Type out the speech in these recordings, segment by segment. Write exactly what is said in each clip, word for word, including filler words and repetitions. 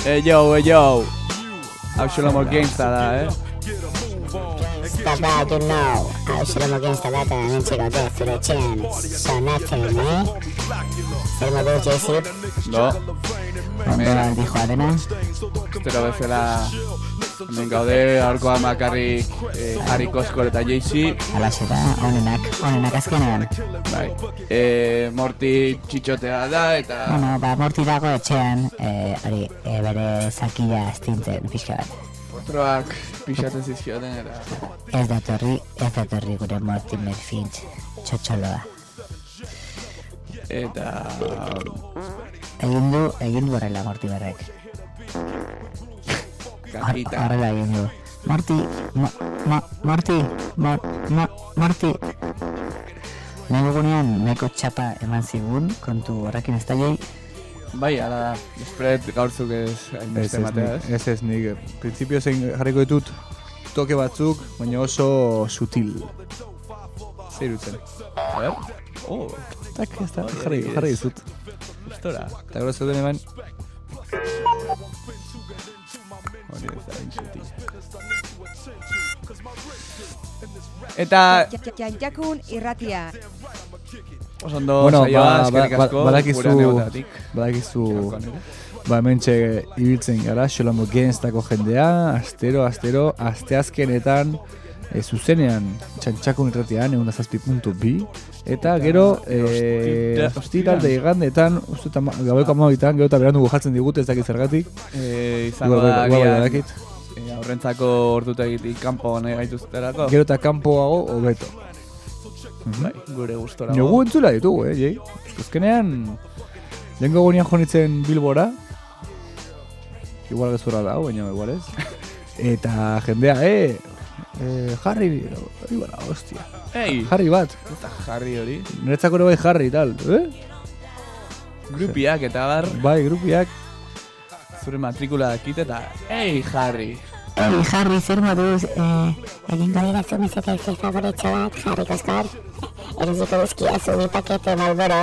Hey yo, hey yo. Hau Shlomo Gangsta da, eh? Stop by, you know. Hau Shlomo Gangsta da, eta hemen txikote, zure etxean sonatzen, eh? Zer modu, J-Z? Do. Ondo dijoa dena? Estero bezala hemen gaude, aurkoa makarrik eh, Harry Koskor eta J-Z. Alaxe da, onenak, onenak azkenean. Bai. Eh, Morty txitxotea da, eta... Bueno, ba, Morty dago etxean, eh, hori, eh, bere zakila astintzen, pixka bat. Potroak pixatzen zizkioten, eta... Ez datorri, ez datorri gure Morty Merfinch, txotxoloa. Eta... Egin du, egin du horrela Morty berrek. Kakita. Horrela egin du. Morty, mo, mo, Morty, mo, mo, Morty. Nahi dugunean, nahiko txapa eman zigun, kontu horrekin ez da jai. Bai, ala da. Despret gaurtzuk ez hainbeste matea, ez? Ez ez nik, printzipio zein jarriko ditut toke batzuk, baina oso sutil. Zer dutzen. A ver. Oh, Tak, ez da, jarri, jarri dizut. gustora. Eta gero zeuden eman, Hori ez da, insutil. Eta... Janjakun irratia. Oso ondo bueno, saioa, ba, eskerrik ba, asko. badakizu, gurean egoteagatik. badakizu, ba, hementxe ibiltzen gara, Shlomo Gangstako jendea, astero, astero, asteazkenetan, e, zuzenean, txantxakun irratian, egun da zazpi puntu bi, eta gero, e, ostiral da igandetan, uste eta gabeko amabitan, gero eta berandu gujatzen digute, ez dakit zergatik. Eh, izango Igual, da, igual, igual, agian, badakit. eh, aurrentzako ordutegitik kanpo nahi gaituzterako. Gero eta kanpoago, hobeto. Bai, gure gustora. Niogu entzula ditugu, eh, jai? Azkenean, lehenko gonean jonitzen Bilbora, igual gezurra da, baina igual ez. Eta jendea, eh, eh jarri, hori bara, hostia. Ei, Jarri bat, eta jarri hori. niretzako ere bai jarri tal, eh? Grupiak eta bar, Bai, grupiak, zure matrikula dakit eta ei, jarri. Hori, Harry, zer moduz, eh, egin galiratzu mesetek favoritxo bat, Harry Koskor. Erosiko dizkiazu bi pakete Marlboro.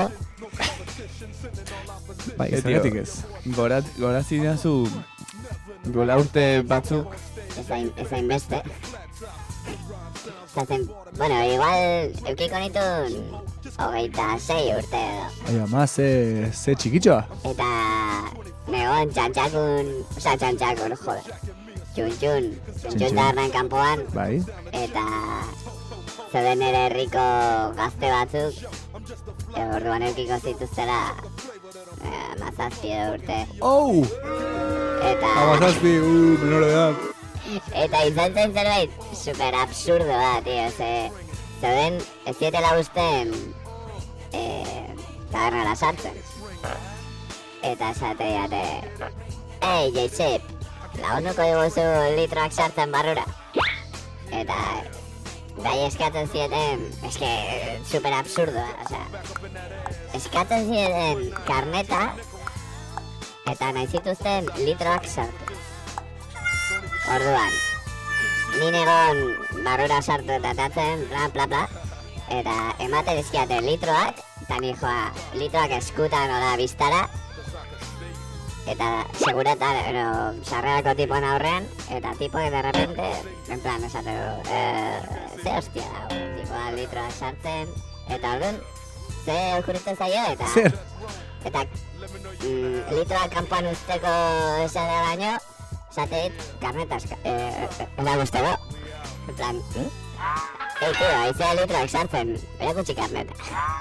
bai, Eh, zergatik tio, ez. Gorat, gorazi diazu gola urte batzuk. Ezain, ezain beste. Zaten, bueno, igual, eukiko nitun, hogeita sei urte edo. Ai, ama, ze, ze txikitxoa. Eta, negon txantxakun, oza, txantxakun, joder. Txun-txun, txun-txun tabernan kanpoan, Bai, eta zeuden ere herriko gazte batzuk, e, orduan eukiko zituztela, eh, mazazpi edo urte. oh! Eta, Amazazpi, uh, menor edad. eta izan zen zerbait super absurdo bat, tío, ze, zeuden ez zietela usten, eh, tabernara sartzen. Eta esate jate, ei, J-Zip, lagunduko diguzu litroak sartzen barrura. Eta, bai eskatzen zieten, eske, super absurdoa, osea, eskatzen zieten karneta, eta nahi zituzten litroak sartu. Orduan, ni negon barrura sartu eta tatzen, bla, bla, bla, eta emate dizkiate litroak, eta ni joa, litroak eskutan oda biztara, eta seguretan, ero, sarrerako tipoan aurrean, eta tipoek de repente, en plan, esate du, eh, ze hostia dago, tipoa litroak sartzen, eta orduan, ze okuritzen zaio, eta... Zer? Eta mm, litroak kanpoan usteko esatea baino, esate dit, karnetaz, eh, ena guzteko. En plan, hm? Ei, tío, aizea litroak sartzen, erakutsi karneta.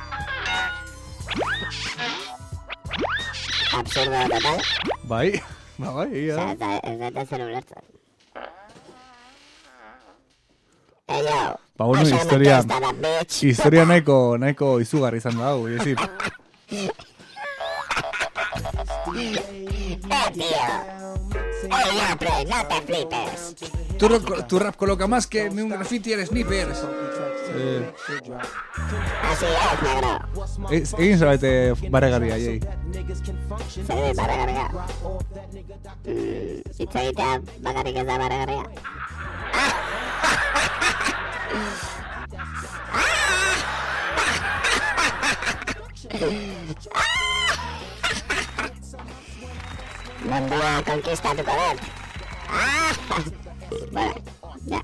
Absurdo total. Bai, ba, bai, Osea, ia. eta ez dut zer ulertzen. Ei, yo. Ba, bueno, Oso historia- metesta da, bitch. Historia nahiko, nahiko izugarri izan da, hau, ezi. Eh, tío. Ei, yo, pre, no te flipes. Tu, ro- tu rap coloca más que un graffiti en snippers. Eh, Así es, negro. ez- egin zerbait barregarria, jai. Zer dit barregarria? Mm, hitz egitea bakarrik ez da barregarria. mundua konkistatuko dut. Ah! Bueno, ja.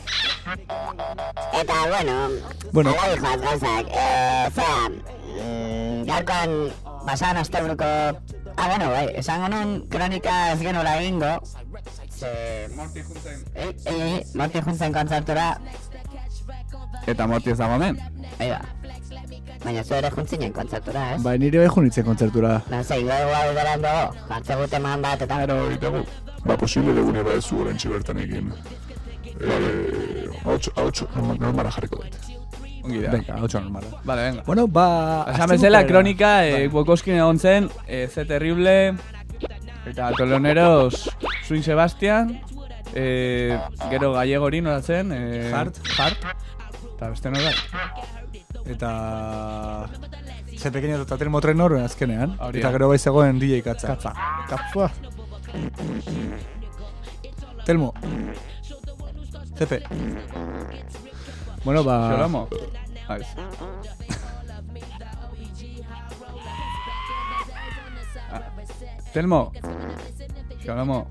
Eta, bueno, Bueno. ala dijoaz gauzak. Eh, zera, mm, gaurkoan basan asteburuko... Ah, bueno, bai, esan genuen kronika ez genuela egingo. Ze... Morti juntzen. Eh, eh, Morti juntzen kontzertura, Eta Morti ez dago hemen. bai ba. Baina zu ere juntzinen kontzertura, ez? Bai, nire bai junitzen kontzertura. Na, ze, ingo dugu hau beran dugu, jartze gute man bat eta... Gero egitegu, ba posible degune ba ez zu orantxe bertan egin. Eh, hau normala jarriko dut. Ongi da. Venga, hau normala. Vale, venga. Bueno, ba... Esan bezala, kronika, eh, Bukowskin egon zen, eh, Z Terrible, eta Toloneros, Swing Sebastian, eh, gero Gallegori nola zen, eh, Hart, Hart, eta beste nola. eta... Ze pequeño eta termotrenor azkenean. Hori Eta da. gero bai zegoen D J Katza. Katza. Katza. Telmo. Zepe. Bueno, ba... Xolomo. Aiz. Ah, Telmo. Xolomo.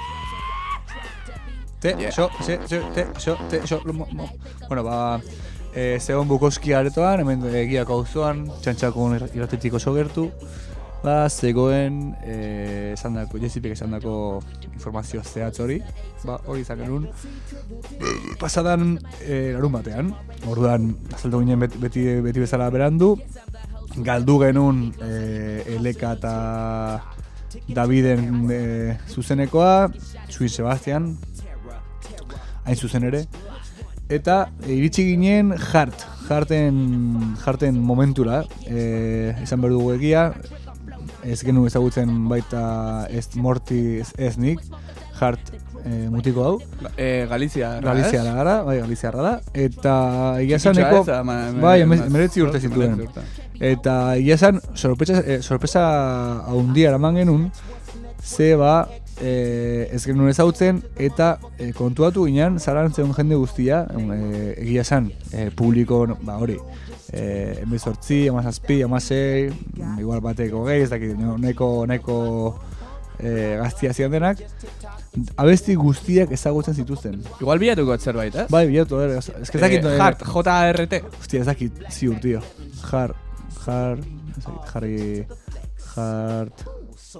Te, Yeah. xo, xe, xe, te, xo, te, xo, lo, mo, mo. Bueno, ba... E, zegoen Bukowski aretoan, hemen egiako auzoan, txantxakun irratetik oso gertu. Ba, zegoen, e, esan dako, Jesipek esan dako informazio zehatz hori. Ba, hori izan genuen. Pasadan, e, larun batean. Orduan, azaldu ginen beti, beti, beti bezala berandu. Galdu genuen e, Eleka eta Daviden e, zuzenekoa, Sui Sebastian, hain zuzen ere. Eta e, iritsi ginen Hart, Harten, Harten momentura, e, esan behar dugu egia, ez genuen ezagutzen baita ez Morti ez, ez nik, Hart e, mutiko hau. Eh, Galizia. Galizia ez? gara, bai, Galizia gara da. Eta egia Txikitxoa esaneko, ez, ama- me- bai, me- emeretzi urte zituen. emeretzi urte. Eta egia esan, sorpresa, eh, sorpresa haundia eraman genuen, ze ba, eh, ez genuen ezagutzen, eta eh, kontuatu ginen, zaran zegoen jende guztia, eh, egia esan, eh, publiko, no, ba hori, eh, emezortzi, amazazpi, amasei, igual bateko gehi, ez dakit, no, neko, neko eh, gaztia zian denak, abesti guztiak ezagutzen zituzten. Igual bilatuko zerbait, ez? Bai, bilatu, eh, ez ez dakit... Eh, Hart, J R T. Hostia, ez dakit, ziur, tío. Jar, jar, ez dakit, jarri, jart...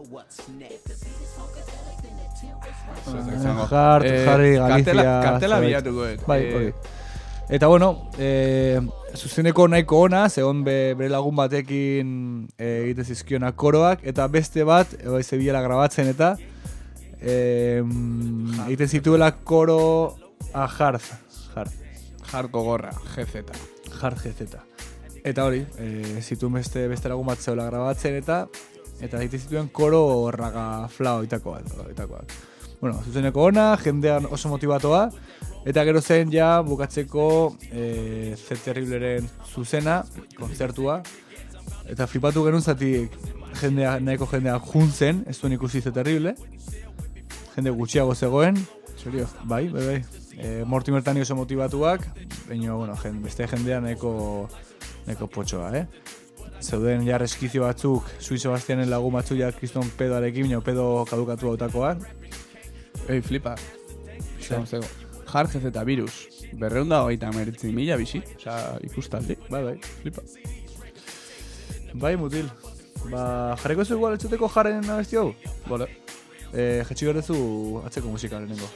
Jart, Eh, jarri, Galizia... kartela- Kartela zerbait. bilatuko dut. Bai, Eh, hori. Eta bueno, eh, zuzeneko nahiko ona, zegoen be, bere lagun batekin eh, egite zizkiona koroak, eta beste bat, e, bai, zebilela grabatzen eta eh, egiten zituela koro a Jarz, Jarz. Jarko gorra, G Z. Hard G Z. Eta hori, e, zituen beste, beste lagun bat zeula grabatzen eta eta egiten zituen koro raga flau itakoak. itakoak. Bueno, zuzeneko ona, jendean oso motivatoa, eta gero zen ja bukatzeko e, Z Terribleren zuzena, kontzertua, eta flipatu genuen zati jendea, nahiko jendea juntzen, ez duen ikusi Z Terrible, jende gutxiago zegoen, serio, bai, bai, bai. E, Mortimer tani oso motivatuak, baina, bueno, jende, beste jendea nahiko, nahiko potxoa, eh? Zeuden ja reskizio batzuk, Sui Sebastianen lagun batzuk ja kriston pedoarekin, baina pedo kadukatu hautakoak. Ei, flipa. Zego, zego. Hard G Z virus. Berreunda hogeita meretzi mila bizi. Osa, ikustaldi. Bai, bai, flipa. Bai, mutil. Ba, jarriko zu igual etxuteko jarren abesti hau? Bole. E, jetxi berdezu atzeko musika lehenengo.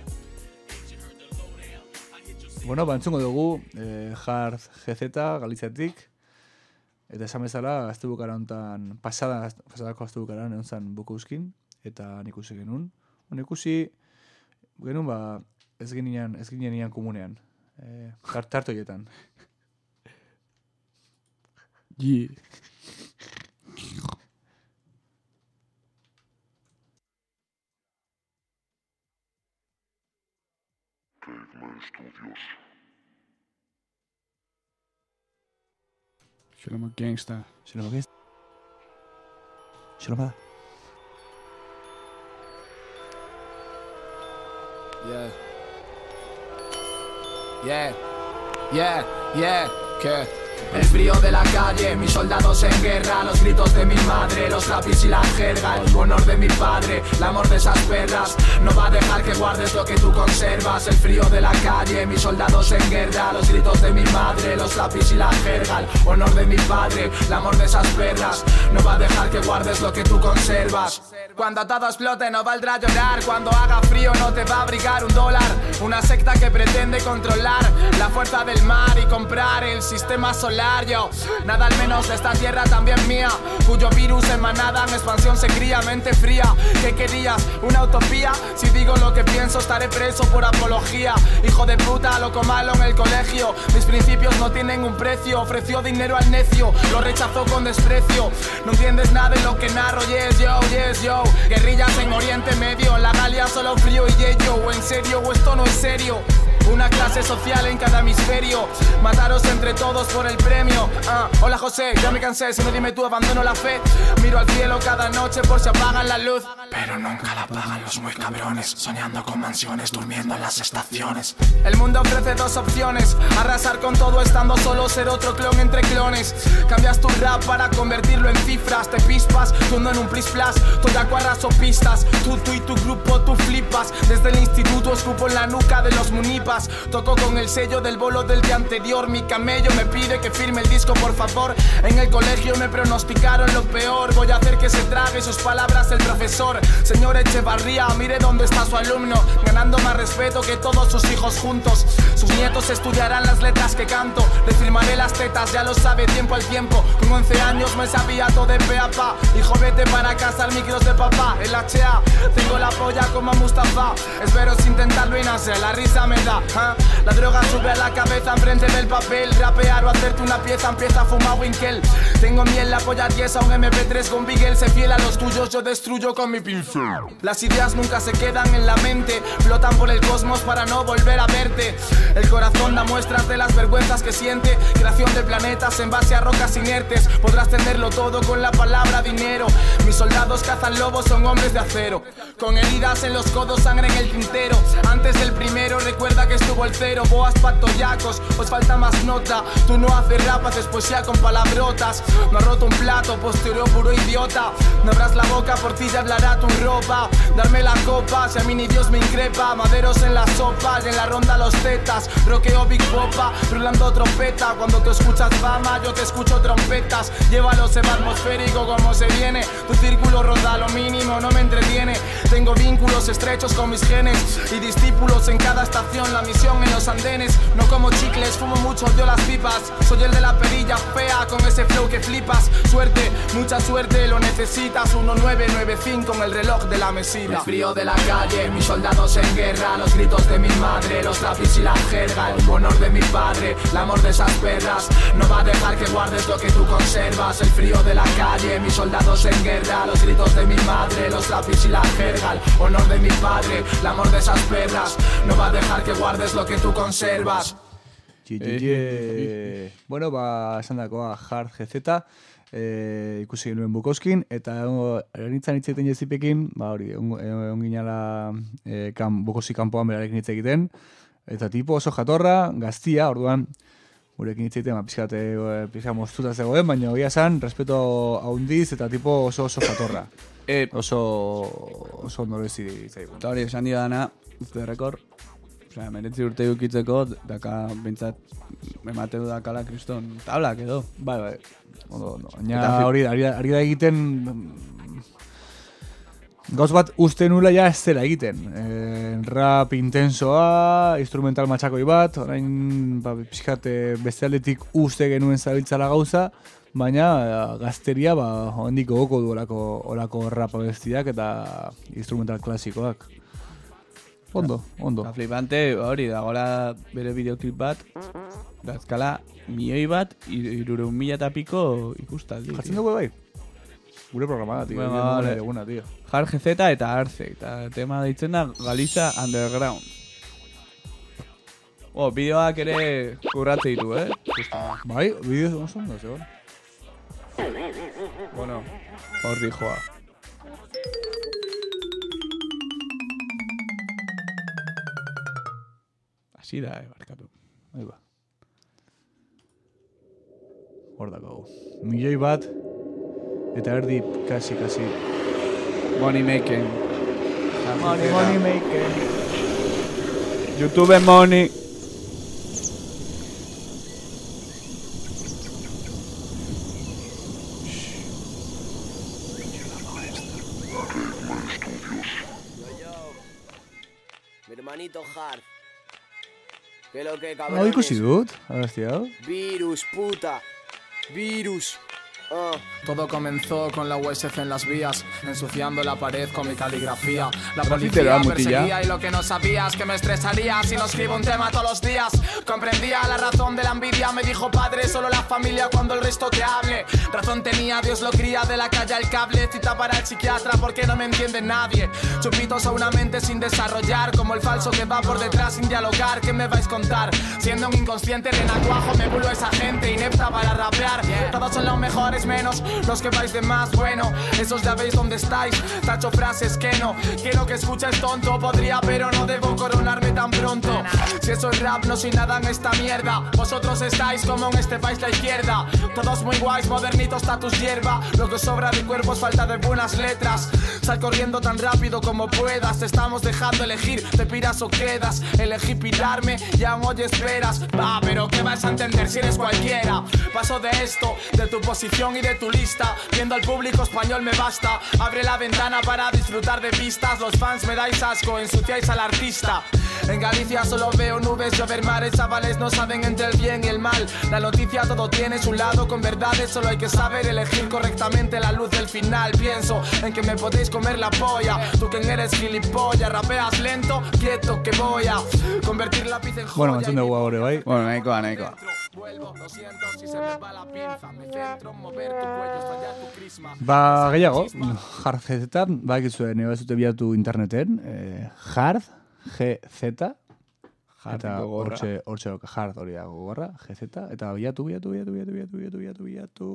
Bueno, ba, entzungo dugu, e, Hard G Z, Galiziatik, eta esan bezala, azte bukara honetan, pasada, pasadako azte bukara egon zen Bukowskin, eta nik ikusi genuen. Bueno, ikusi genuen, ba, ez ginen, ez ginen komunean, e, tartoietan. Ji. Xolomo gangsta. Xolomo gangsta. Xolomo da. Yeah. Yeah. Yeah. Yeah. Que. El frío de la calle, mis soldados en guerra, los gritos de mi madre, los lápiz y la jerga, el honor de mi padre, el amor de esas perras, no va a dejar que guardes lo que tú conservas. El frío de la calle, mis soldados en guerra, los gritos de mi madre, los lápiz y la jerga, el honor de mi padre, el amor de esas perras, no va a dejar que guardes lo que tú conservas. Cuando todo explote no valdrá llorar, cuando haga frío no te va a abrigar un dólar. Una secta que pretende controlar la fuerza del mar y comprar el sistema solar. Yo, nada al menos de esta tierra también mía, cuyo virus en manada en expansión se cría. Mente fría, ¿qué querías? ¿Una utopía? Si digo lo que pienso estaré preso por apología. Hijo de puta, loco malo en el colegio. Mis principios no tienen un precio. Ofreció dinero al necio, lo rechazó con desprecio. No entiendes nada de lo que narro, yes yo, yes yo. Guerrillas en Oriente Medio, en la Galia solo frío y hielo. ¿O en serio o esto no es serio? Una clase social en cada hemisferio, mataros entre todos por el premio. uh, Hola José, ya me cansé, si no dime tú abandono la fe. Miro al cielo cada noche por si apagan la luz, pero nunca la apagan los muy cabrones, soñando con mansiones, durmiendo en las estaciones. El mundo ofrece dos opciones: arrasar con todo estando solo, ser otro clon entre clones. Cambias tu rap para convertirlo en cifras, te pispas, tú no en un plis plas. Toyaco arraso pistas, tú, tú y tu grupo tú flipas. Desde el instituto escupo en la nuca de los munipas. Toco con el sello del bolo del día anterior. Mi camello me pide que firme el disco por favor. En el colegio me pronosticaron lo peor. Voy a hacer que se trague sus palabras el profesor. Señor Echevarría, mire dónde está su alumno, ganando más respeto que todos sus hijos juntos. Sus nietos estudiarán las letras que canto. Le firmaré las tetas, ya lo sabe tiempo al tiempo. Con once años me sabía todo de pe a pa. Hijo, vete para casa al micros de papá. El hache a, tengo la polla como a Mustafa. Espero sin intentarlo y nace, la risa me da. ¿Ah? La droga sube a la cabeza enfrente del papel. Rapear o hacerte una pieza empieza a fumar Winkel. Tengo miel, la polla tiesa, un eme pe tres con Bigel. Se fiel a los tuyos, yo destruyo con mi pincel. Las ideas nunca se quedan en la mente, flotan por el cosmos para no volver a verte. El corazón da muestras de las vergüenzas que siente. Creación de planetas en base a rocas inertes. Podrás tenerlo todo con la palabra dinero. Mis soldados cazan lobos, son hombres de acero, con heridas en los codos, sangre en el tintero. Antes del primero recuerda que estuvo el cero. Boas patoyacos, os falta más nota. Tú no haces rap, haces poesía con palabrotas. No has roto un plato, postureo puro idiota. No abras la boca, por ti ya hablará tu ropa. Darme la copa, si a mí ni Dios me increpa. Maderos en la sopa y en la ronda los tetas. Roqueo Big Popa, rulando trompeta. Cuando tú escuchas fama, yo te escucho trompetas. Llévalos en atmosférico como se viene. Tu círculo ronda lo mínimo, no me entretiene. Tengo vínculos estrechos con mis genes y discípulos en cada estación. La misión en los andenes, no como chicles, fumo mucho yo las pipas. Soy el de la perilla fea, con ese flow que flipas. Suerte, mucha suerte, lo necesitas. Uno nueve nueve cinco en el reloj de la mesita. El frío de la calle, mis soldados en guerra, los gritos de mi madre, los lápiz y la jerga, el honor de mi padre, el amor de esas perras, no va a dejar que guardes lo que tú conservas. El frío de la calle, mis soldados en guerra, los gritos de mi madre, los lápiz y la jerga, el honor de mi padre, el amor de esas perras, no va a dejar que guardes lo que tú conservas. Ye, ye, ye. Bueno, ba, esan dakoa Hard G Z, eh, ikusi genuen Bukowskin, eta eranitzan hitz egiten jezipekin, ba hori, onginala eh, kan, Bukowski kanpoan berarekin hitz egiten, eta tipo oso jatorra, gaztia, orduan, gurekin hitz egiten, ba, pixkat, eh, pixkat moztuta zegoen, baina hoia esan, respeto haundiz, eta tipo oso oso jatorra. Eh, oso, oso ondorezi zaigun. Eta hori, esan didana, uste rekord, osea, meretzi urte dukitzeko, daka, bintzat, emate du dakala kriston tablak edo. Bai, bai, ondo, ondo. Baina hori, ari, ari da egiten, gauz bat uste nula ja ez zera egiten. E, rap intensoa, instrumental matxakoi bat, orain, ba, pixkat, beste aldetik uste genuen zabiltzala gauza, baina gazteria, ba, hondik gogoko du olako, olako rap abestiak eta instrumental klasikoak. Ondo, ondo. Eta flipante, hori, dagoela bere videoklip bat, dazkala milioi bat, irureun mila eta piko ikustaldi. Jartzen dugu bai? Gure programada, tío. Bueno, vale. Eguna, tío. Hard G Z eta Arce, eta tema deitzen da Galiza Underground. Oh, bideoak ere kurratze ditu, eh? Bai, bideoz oso ondo, zegoen. Bueno, hor dijoa. Así da, eh, barkatu. Ahí va. hor dakago. Milioi bat, eta erdi, kasi, kasi. Money making. Money, money making. YouTube money. Mi hermanito Hard. ¿Qué lo que, Hau cabrones? ikusi dut, abesti hau. Virus, puta. Virus. Ah. Todo comenzó con la U S C en las vías, ensuciando la pared con mi caligrafía. La Grafitero, policía mutilla. perseguía y lo que no sabías que me estresaría si no escribo un tema todos los días. Comprendía la razón de la envidia, me dijo padre, solo la familia cuando el resto te hable. Razón tenía, Dios lo cría, de la calle al cable, cita para el psiquiatra porque no me entiende nadie. Chupitos a una mente sin desarrollar, como el falso que va por detrás sin dialogar. ¿Qué me vais a contar? Siendo un inconsciente renacuajo me bulo esa gente inepta para rapear. Todos son los mejores menos los que vais de más bueno, esos ya veis dónde estáis. Tacho frases que no quiero que escuches tonto. Podría pero no debo coronarme tan pronto. Si eso es rap no soy nada en esta mierda. Vosotros estáis como en este país la izquierda. Todos muy guays, modernitos, status hierba. Lo que os sobra de cuerpo es falta de buenas letras. Sal corriendo tan rápido como puedas. Te estamos dejando elegir, te piras o quedas. Elegí pirarme y aún hoy esperas. Va, pero ¿qué vas a entender si eres cualquiera? Paso de esto, de tu posición y de tu lista. Viendo al público español me basta. Abre la ventana para disfrutar de vistas. Los fans me dais asco, ensuciáis al artista. En Galicia solo veo nubes, llover mares. Chavales no saben entre el bien y el mal. La noticia todo tiene su lado con verdades. Solo hay que saber elegir correctamente la luz del final. Pienso en que me podéis comer la polla. Tú que eres gilipollas, rapeas lento, quieto que voy a convertir lápiz en joya. Bueno, entzun dugu gaur, bai. Bueno, nahikoa, nahikoa. Vuelvo, lo siento si se me va la pinza. Me centro en mover tu cuello, estallar tu crisma. Ba, gehiago, Hard G Z, ba, egizue, nire bezute bilatu interneten, eh, Hard G Z, eta gogorra. hortxe, hortxe doka, Hard hori da gogorra, G Z, eta bilatu, bilatu, bilatu, bilatu, bilatu, bilatu, bilatu,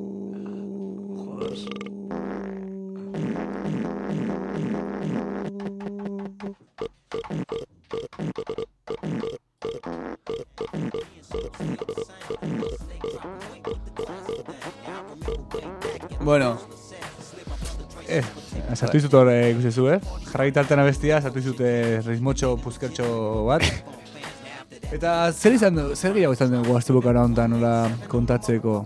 Bueno, Eh, sartu izut hor eh, ikusi zu, eh? Jarrai tartean abestia, sartu izut eh, ritmotxo, puzkertxo bat. Eta zer izan du, zer gehiago izan dugu astebukara honetan nola kontatzeko?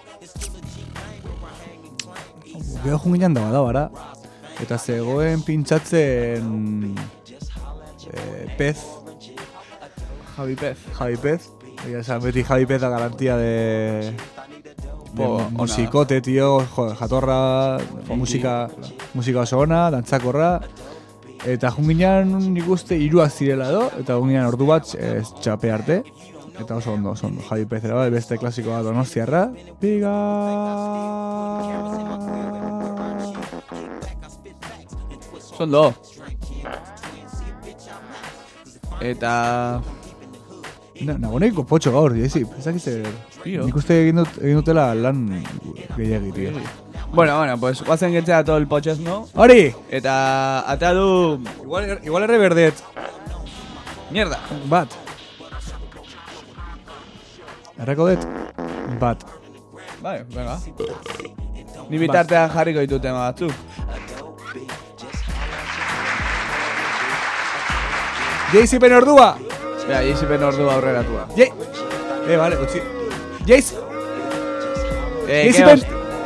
Gero junginan da bada, bara. Eta zegoen pintxatzen eh, Pez, Javi Pez. Javi Pez. Egia esan, beti Javi Pez da garantia de... de Po, ona. musikote, tio, jo, jatorra, musika, musika oso ona, dantzakorra. Eta junginan nik uste hiruak zirela do, eta junginan ordu bat ez txape arte. Eta oso ondo, oso ondo. Javi Pez era, beste klasiko bat donostiarra. Biga! Sondo. Eta... Na, nagoneiko potxo gaur, diezi, ezakiz zer... Pio. Nik uste egin, dut, egin dutela lan gehiagit, tío. Bueno, bueno, pues guazen getzea todo el potxez, no? Hori! Eta atea du... Igual, igual erre berdet. Mierda. Bat. Erreko dut? Bat. Bai, venga. Ni bitartean jarriko ditu tema batzuk. Jayzipen ordua! Bera, Jayzipen ordua aurreratua. Jay... Eh, vale, utzi. Jayz... Eh, Jayzipen...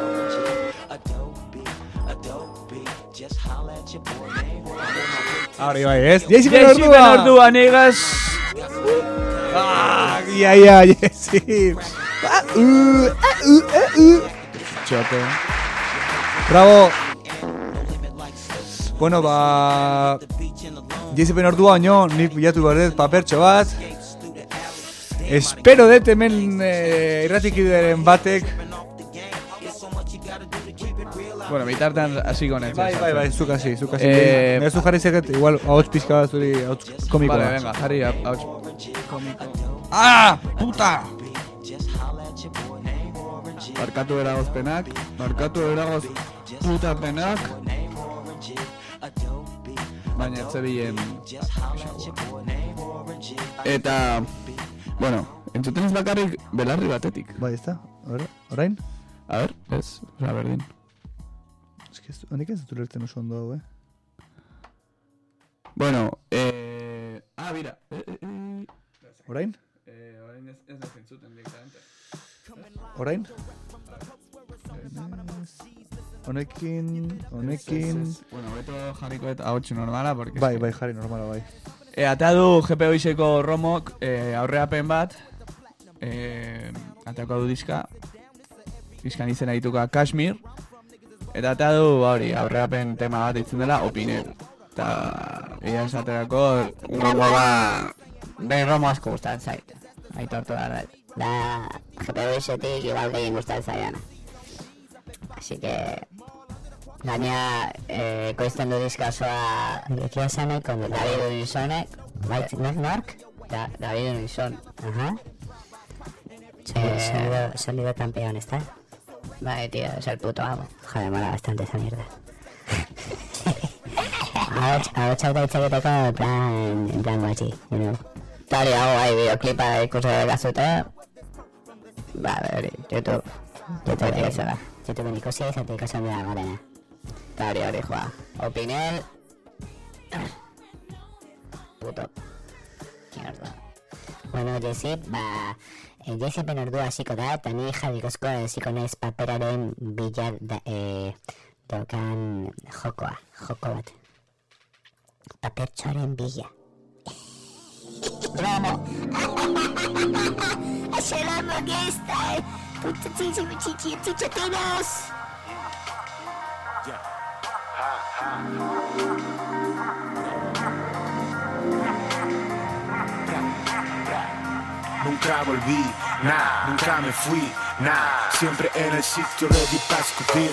Ahora bai, ez? Jayzipen Jayzipen ordua! ordua, niggas! Ah, ia, ia, Jayzip! Ah, uh, ah, uh, ah, uh. Txote. Bravo! Bueno, ba... Jayzipen ordua, baino, nik bilatu barret papertxo bat. Espero dut hemen eh, irratikideren batek. Bueno, bitartean hasiko nez. Bai, bai, bai, zuk hasi, zuk hasi. Eh, Nire zu jarri zeget, igual, ahots pizka bat zuri, ahots komikoa. Vale, venga, jarri hauts komiko. ¡Ah! ¡Puta! Barkatu eragozpenak, barkatu eragoz puta penak. Baina etzebilen... Eta... Bueno, entzuten ez bakarrik belarri batetik. Bai, ez da? Ora- Orain? A ver, ez, oza, berdin. Ez que ez- honek ez dut ulertzen oso ondo hau, eh? Bueno, eh... Ah, mira. Eh, eh, eh. Orain? Eh, orain ez, ez nezen zuten directamente. Orain? Honekin, honekin... Bueno, beto jarriko eta ahotsu normala, porque... Bai, bai, jarri normala, bai. E, atea du G P Oizeko Romok e, aurreapen bat, e, ateako du diska, diskan izena dituka Kashmir, eta atea du hori aurreapen tema bat ditzen dela Opinel. Eta ia esaterako Romo ba... Bere Romo asko gustatzen zait. Aitortu da, bai. Da, G P Oizetik igual gehien gustatzen zaidan. Así que... Gaina, eh, ekoizten du diska osoa Ekia zanek, con David Unisonek. Bai, ¿no Mark? Da, David Unison. Ajá. Eh, sonido, sonido campeón, ¿está? Vale, tío, es el puto amo. Joder, mola bastante esa mierda. Ahotsa eta itxaketeko en plan, en plan guachi, you know. Eta hori hago bai bideoklipa ikusi gazute. Ba, hori, YouTube. YouTube ikusi da. YouTube ikusi izate ikusi da garena. Eta hori hori joa. Opinel. Puto. Mierda. Bueno, Jesse, ba... E, Jesse penordu hasiko da, eta ni jadikozko hasiko naiz paperaren bila da, e, daukan jokoa, joko bat. Papertxoaren bila. Bravo! Ashelamo gesta! Puta chichi chichi chichi tinos! Nunca volví, nah, nunca me fui, nah, siempre en el sitio ready para escupir.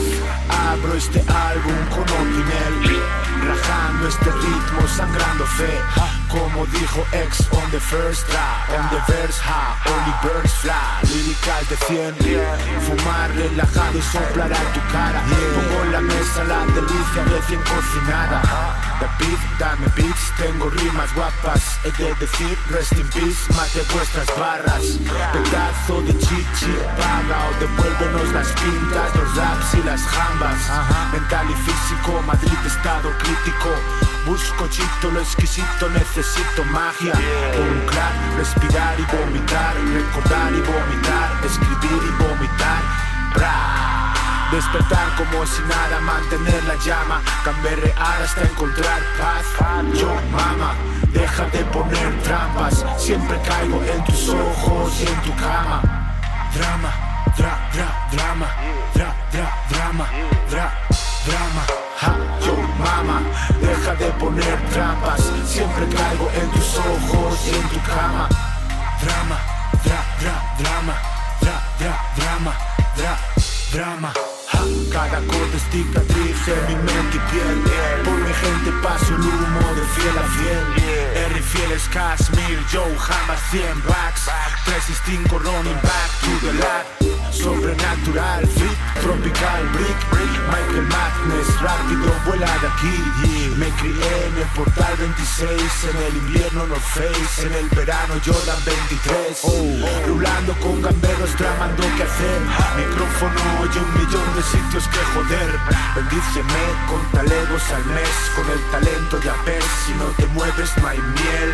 Abro este álbum con Opinel, rajando este ritmo, sangrando fe. Como dijo X on the first try, on the verse, ha, only birds fly. Líricas de cien, fumar relajado y soplar a tu cara. Pongo en la mesa la delicia recién cocinada. David, dame beats, tengo rimas guapas. He de decir, rest in peace, mate vuestras barras. Pedazo de chichi, paga o devuélvenos las pintas, los raps y las jambas. Mental y físico, Madrid estado crítico. Busco chito, lo exquisito, necesito magia. Un crack, respirar y vomitar, recordar y vomitar, escribir y vomitar. Bra. Despertar como si nada, mantener la llama, camberrear hasta encontrar paz. Yo, mama, deja de poner trampas, siempre caigo en tus ojos y en tu cama. Drama, dra, dra, drama, dra, dra, drama, dra, drama. Ha, yo, mama, deja de poner trampas, siempre caigo en tus ojos y en tu cama. Drama, dra, dra, drama, dra, dra, drama, dra, drama. Ha, cada acorde es cicatriz en mi mente y piel. Por mi gente paso el humo de fiel a fiel. R fiel es Kashmir, Joe, jamás cien backs. tres cinco running back to the lab. Sobrenatural, freak, tropical, brick. Michael Madness, rápido, vuela de aquí. Me crié en el portal veintiséis, en el invierno North Face, en el verano Jordan veintitrés. Rulando con gamberos, tramando qué hacer. Micrófono y un millón de sitios que joder. Bendíceme con talegos al mes, con el talento de Apes. Si no te mueves no hay miel.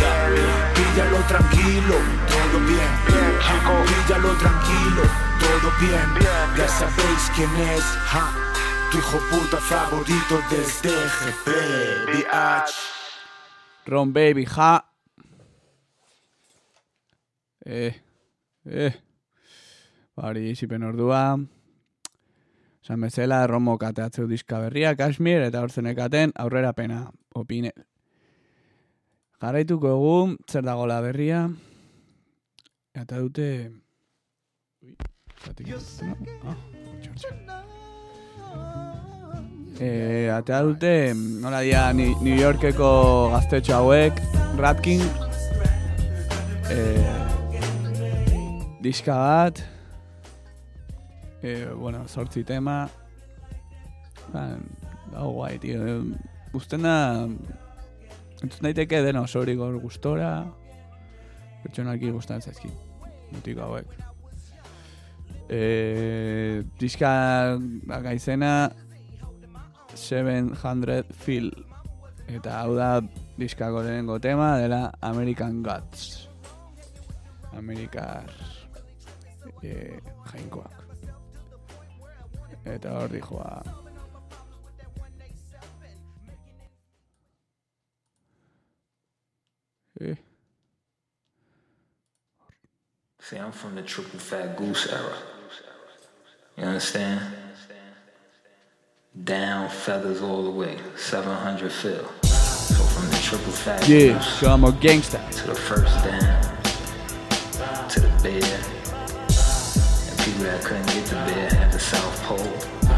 Píllalo tranquilo, todo bien. Píllalo tranquilo, todo bien. Ya sabéis quién es, ja. Tu hijo puta favorito desde G P, B H. Ron Baby, ja. Eh, eh. Bari, izipen ordua. San bezala, Romo kateatzeu diska berria, Kashmir, eta horzenekaten aurrera pena, Opinel. Jarraituko egun, zer dago la berria. Eta dute... Ui, zatik, no? Ah, txortxa. Eh, atea dute, nola dia, New Yorkeko gaztetxo hauek, Ratking, eh, diska bat, eh, bueno, sortzi tema, ba, dago guai, tío, guztien da, entzun daiteke dena osorik hor gustora, pertsonalki gustatzen zaizki, mutiko hauek. E, diska gaizena seven hundred Feel. Eta hau da diskako lehenengo tema dela American Gods. Amerikar e, jainkoak. Eta hor dijoa. Eh. See, I'm from the triple fat goose era. You understand? Down, feathers all the way, seven hundred Feel. So from the triple fat Yeah, goose so I'm a gangster. to the first down, to the bed. And people that couldn't get to bed had the South Pole.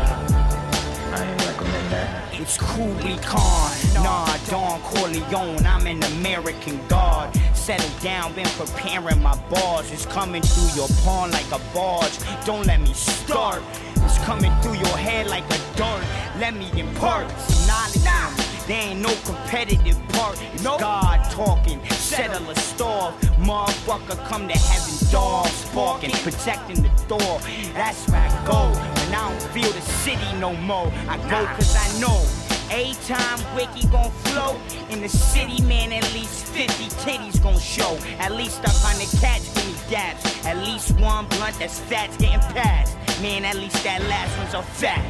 I ain't recommend that. It's Kublai Khan, nah, Don Corleone, I'm an American god. Settle down, been preparing my bars. It's coming through your pawn like a barge. Don't let me start. It's coming through your head like a dart. Let me impart some knowledge now. There ain't no competitive part. It's God talking, settle a store. Motherfucker, come to heaven, dogs barking, protecting the door. That's where I go. When I don't feel the city no more, I go cause I know a time wiki gon' flow in the city, man. At least fifty titties gon' show. At least a hundred cats give me dabs. At least one blunt that's fat's getting passed. Man, at least that last one's a fat.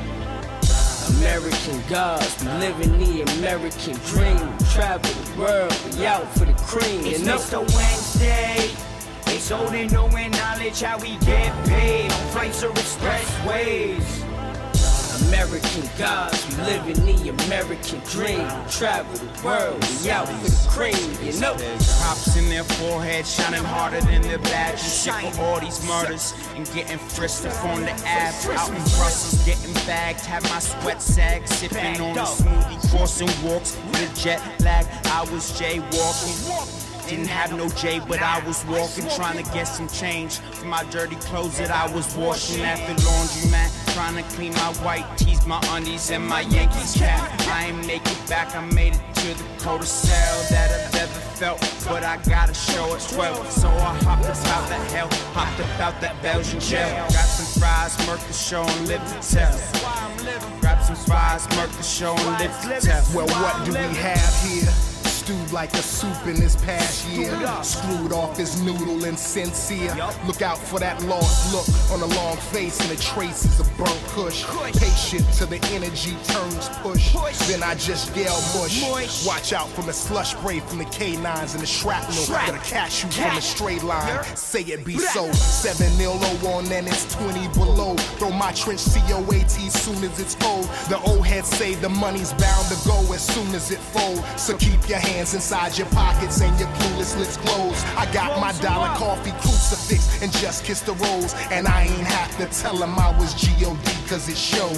American gods, we living the American dream. Travel the world, we out for the cream. It's You know? Mister Wednesday. It's old and knowing knowledge how we get paid on flights or expressways. American gods, we living the American dream. Travel the world, we out for the cream. You know? Cops in their forehead shining harder than their badges. Shit for all these murders and getting frisked up on the app. Out in Brussels getting bagged, had my sweat sag, sipping on a smoothie, crossing walks with a jet lag. I was jaywalking. Didn't have no J, but I was walking, trying to get some change for my dirty clothes that I was washing at the laundromat. Trying to clean my white tees, my undies, and my Yankees cap. I ain't make it back, I made it to the coldest cell that I've ever felt, but I gotta show it twelve. So I hopped about the hell, hopped about that Belgian jail. Got some fries, murked the show, and lived to tell. Grab some fries, murked the show, and lived to tell. Well, what do we have here? Stewed like a soup in this past year. Screwed off his noodle and sincere. Look out for that lost look on the long face and the traces of burnt kush. Patient till the energy turns push. Then I just yell mush. Watch out from the slush spray from the K nines and the shrapnel. Gonna catch you from the straight line. Say it be so. Seven nil oh on and it's twenty below. Throw my trench C O A T soon as it's cold. The old heads say the money's bound to go as soon as it folds. So keep your hands inside your pockets and your clueless lips closed. I got my dollar coffee crucifix and just kissed the rose. And I ain't have to tell him I was G O D cause it showed.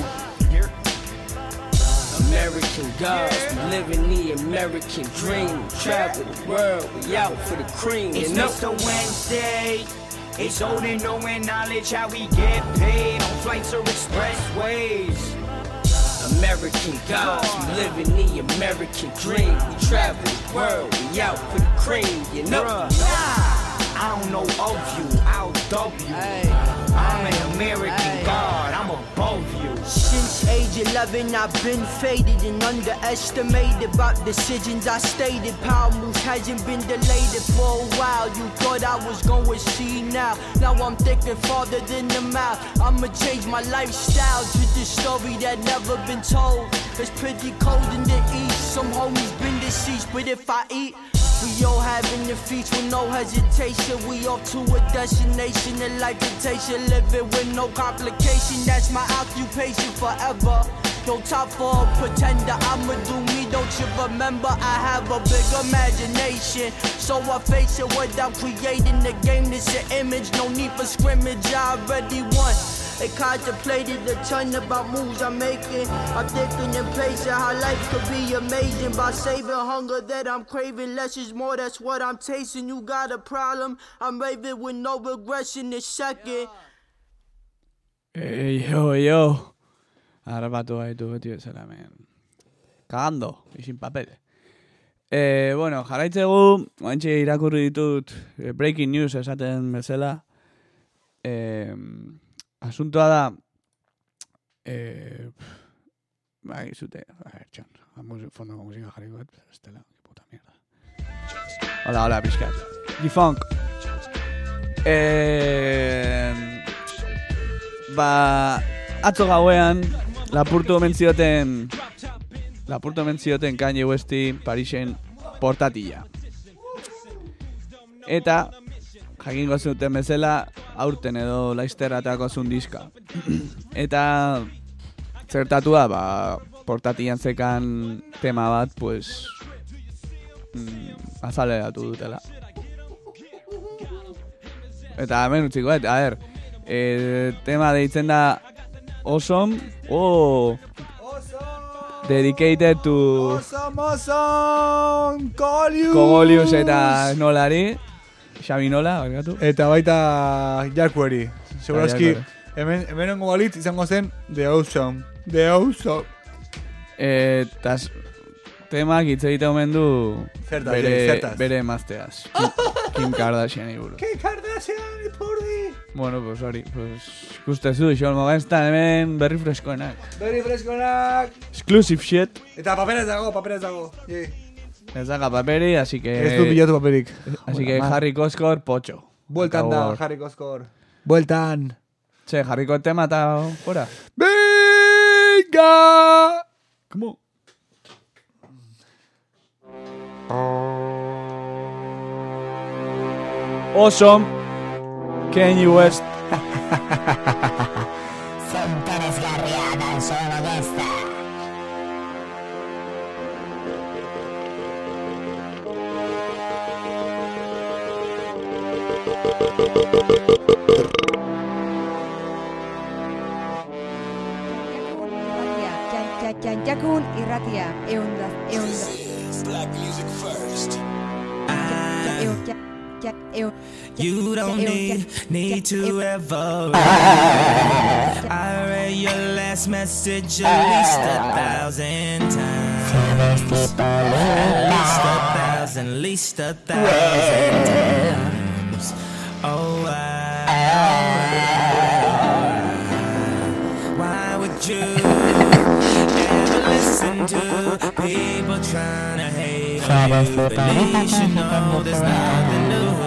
American gods, we living the American dream. Travel the world, we out for the cream. It's You know? Mister Wednesday. It's old and knowing knowledge how we get paid on flights or expressways. American gods, we living the American dream. We travel the world, we out for the cream. You know? Nah, I don't know of you, I'll dub you. I'm an American god, I'm above you. Since age eleven, I've been faded and underestimated about decisions I stated. Power moves hasn't been delayed for a while. You thought I was going see now. Now I'm thinking farther than the mouth. I'ma change my lifestyle to this story that never been told. It's pretty cold in the east. Some homies been deceased, but if I eat, we all having the feast with no hesitation. We off to a destination, a life temptation, living with no complication. That's my occupation forever. No time for a pretender, I'ma do me, don't you remember? I have a big imagination, so I face it without creating the game. This an image, no need for scrimmage, I already won. They contemplated a ton about moves I'm making. I'm thinking and pacing how life could be amazing by saving hunger that I'm craving. Less is more, that's what I'm tasting. You got a problem, I'm raving with no regression this second. Ey, yo, yo. Arrapatu gaitu beti bezala, men. Cagando, y sin papel. Eh, bueno, jarraitzegu, oantxe irakurri ditut eh, breaking news esaten bezala. Eh, asuntoa da, eh, bai, zute, a ver, txon, fondoko musika jarriko, estela, puta mierda. Hola, hola, pixkat. G-Funk. Eh, ba, atzo gauean, lapurtu omen zioten, lapurtu omen zioten Kanye Westi Parisen portatila. Eta, jakingo zuten bezala, aurten edo laizter atako zuen diska. Eta, zertatua, ba, portatilan zekan tema bat, pues, mm, azaleratu dutela. Eta hemen utziko, et, a ver, eh, tema deitzen da Awesome, oh, dedicated to Awesome, awesome, Kolius! Kogolius eta Nolari, Xabi Nola, barkatu. Eta baita Jarkueri. Segurazki, hemen, hemen ongo balitz izango zen The Awesome. The Awesome. Eta temak hitz egite omen du Zertaz, bere, zertaz. bere emazteaz. Kim Kardashian iburu. Kim Kardashian ipurdi! Bueno, pues hori, pues ikustezu, xol mogenstan hemen berri freskoenak. Berri freskoenak! Exclusive shit. Eta papera ez dago, papera ez dago. Yeah. Ez daga paperi, así que... Ez du pilatu paperik. Así que Harry Koskor, potxo. Bueltan da, Harry Koskor. Bueltan. Txe, jarriko tema eta fuera. Venga! ¿Cómo? Awesome, Kanye West. Zenteresgarria da solo gesta. Jakun irratia, eunda, eunda. Black music first. You don't need, need to ever I read your last message at least a thousand times. At least a thousand, least a thousand times. Oh, why, why would you ever listen to people trying to hate on you? But they should know there's nothing new.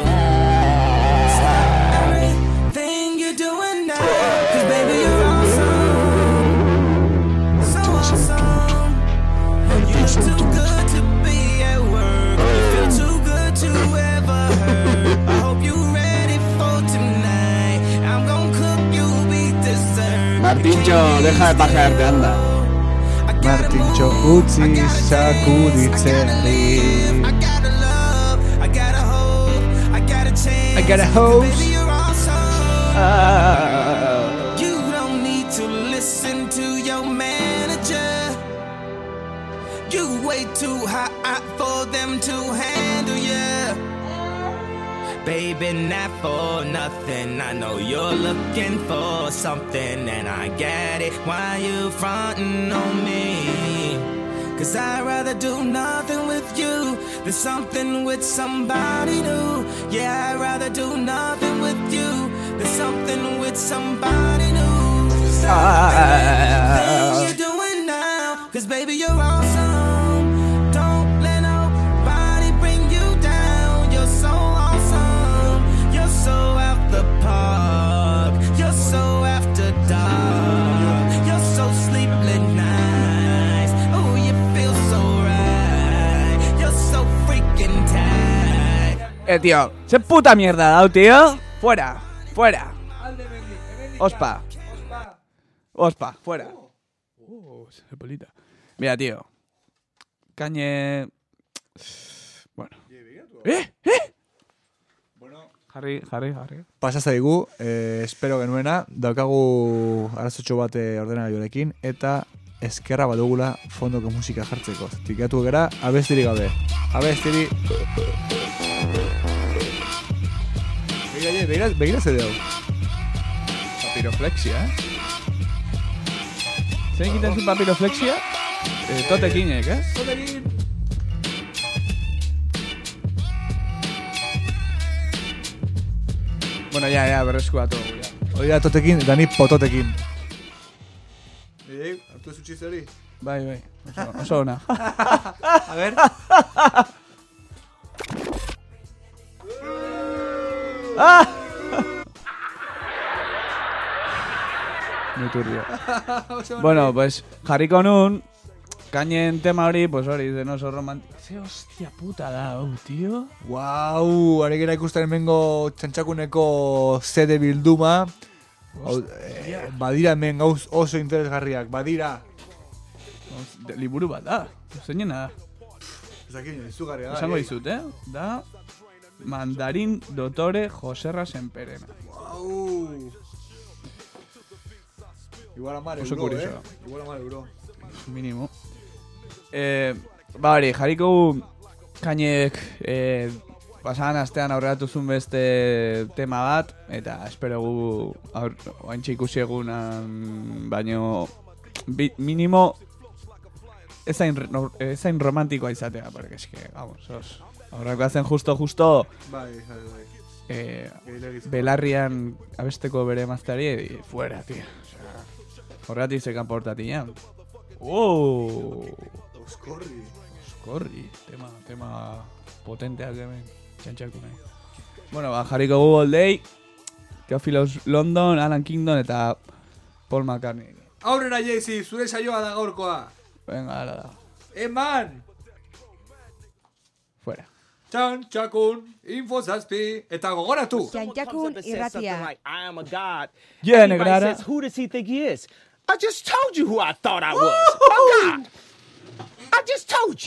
Martintxo, deja de pajearte, anda. Martintxo, utzi sakuditzen li. I got a hose. Uh, you don't need to listen to your manager. You way too hot for them to handle you. Baby, not for nothing. I know you're looking for something, and I get it. Why you frontin' on me? Cause I'd rather do nothing with you than something with somebody new. Yeah, I'd rather do nothing with you than something with somebody new. So everything you're doing now, cause baby, you're awesome. Don't let nobody bring you down. You're so awesome. You're so out the park. You're so after dark. You're so sleepless nights. Oh, you feel so right. You're so freaking tight. Eh, tío, se puta mierda dao, tío. Fuera, fuera. Ospa. Ospa, fuera. Uh, se polita. Mira, tío. Kanye... Bueno. ¿Eh? ¿Eh? Jarri, jarri, jarri. Pasa zaigu, eh, espero genuena, daukagu arazotxo bate ordenagailuarekin eta eskerra badugula fondoko musika jartzeko. Tikatu gara, abestiri gabe. Abestiri... Begira, begira, begira zede hau. Papiroflexia, eh? Zein egiten zuen papiroflexia? Eh, totekinek, eh? Totekin! Bueno, ya, ya, berreskuatu. Ya. Hori da totekin, eta ni pototekin. Ei, hartu ez utzi zeri? Bai, bai, oso, oso ona. A ver. Ah! Muy turbio. Bueno, pues jarriko nun, kainen tema hori, pues hori, de no oso romántico. Ze hostia puta da, oh, tío. Guau, aregera ikusten hemengo txantxakuneko zede bilduma. Hau, eh, badira hemen gauz oso interesgarriak, badira. De, liburu bat da, zeinena da. Ezakin, izugarria da. Esango dizut, eh? Da, Mandarin Dotore Joserra Senperena. Guau. Igual amar Oso euro, kurioso. eh? Igual amar euro. Minimo. Eh, ba hori, jarriko kainek eh, pasadan astean aurreratu zuen beste tema bat, eta espero gu oantxe ikusi egunan, baino bi, minimo ezain, ezain romantikoa izatea, porque es que, vamos, os, aurrako hazen justo-justo Bai, bai, bai. Eh, belarrian abesteko bere emazteari, y fuera, tío. O sea, horregatik zekan portatian. Oh! Oskorri. Oskorri. Tema, tema potenteak hemen. Txantxako nahi. Bueno, ba, jarriko Google Day, Theophilus London, Alan Kingdon eta Paul McCartney. Aurrera, Jaycee, zure saioa da gaurkoa. Venga, ala da. Eman! Fuera. Txantxakun, info zazpi, eta gogoratu. Txantxakun irratia. I am a god. Yeah, Everybody negrara. says, who does he think he is? I just told you who I thought I was. Oh, God. I just told you.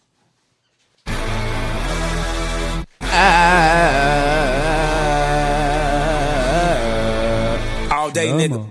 All day, nigga.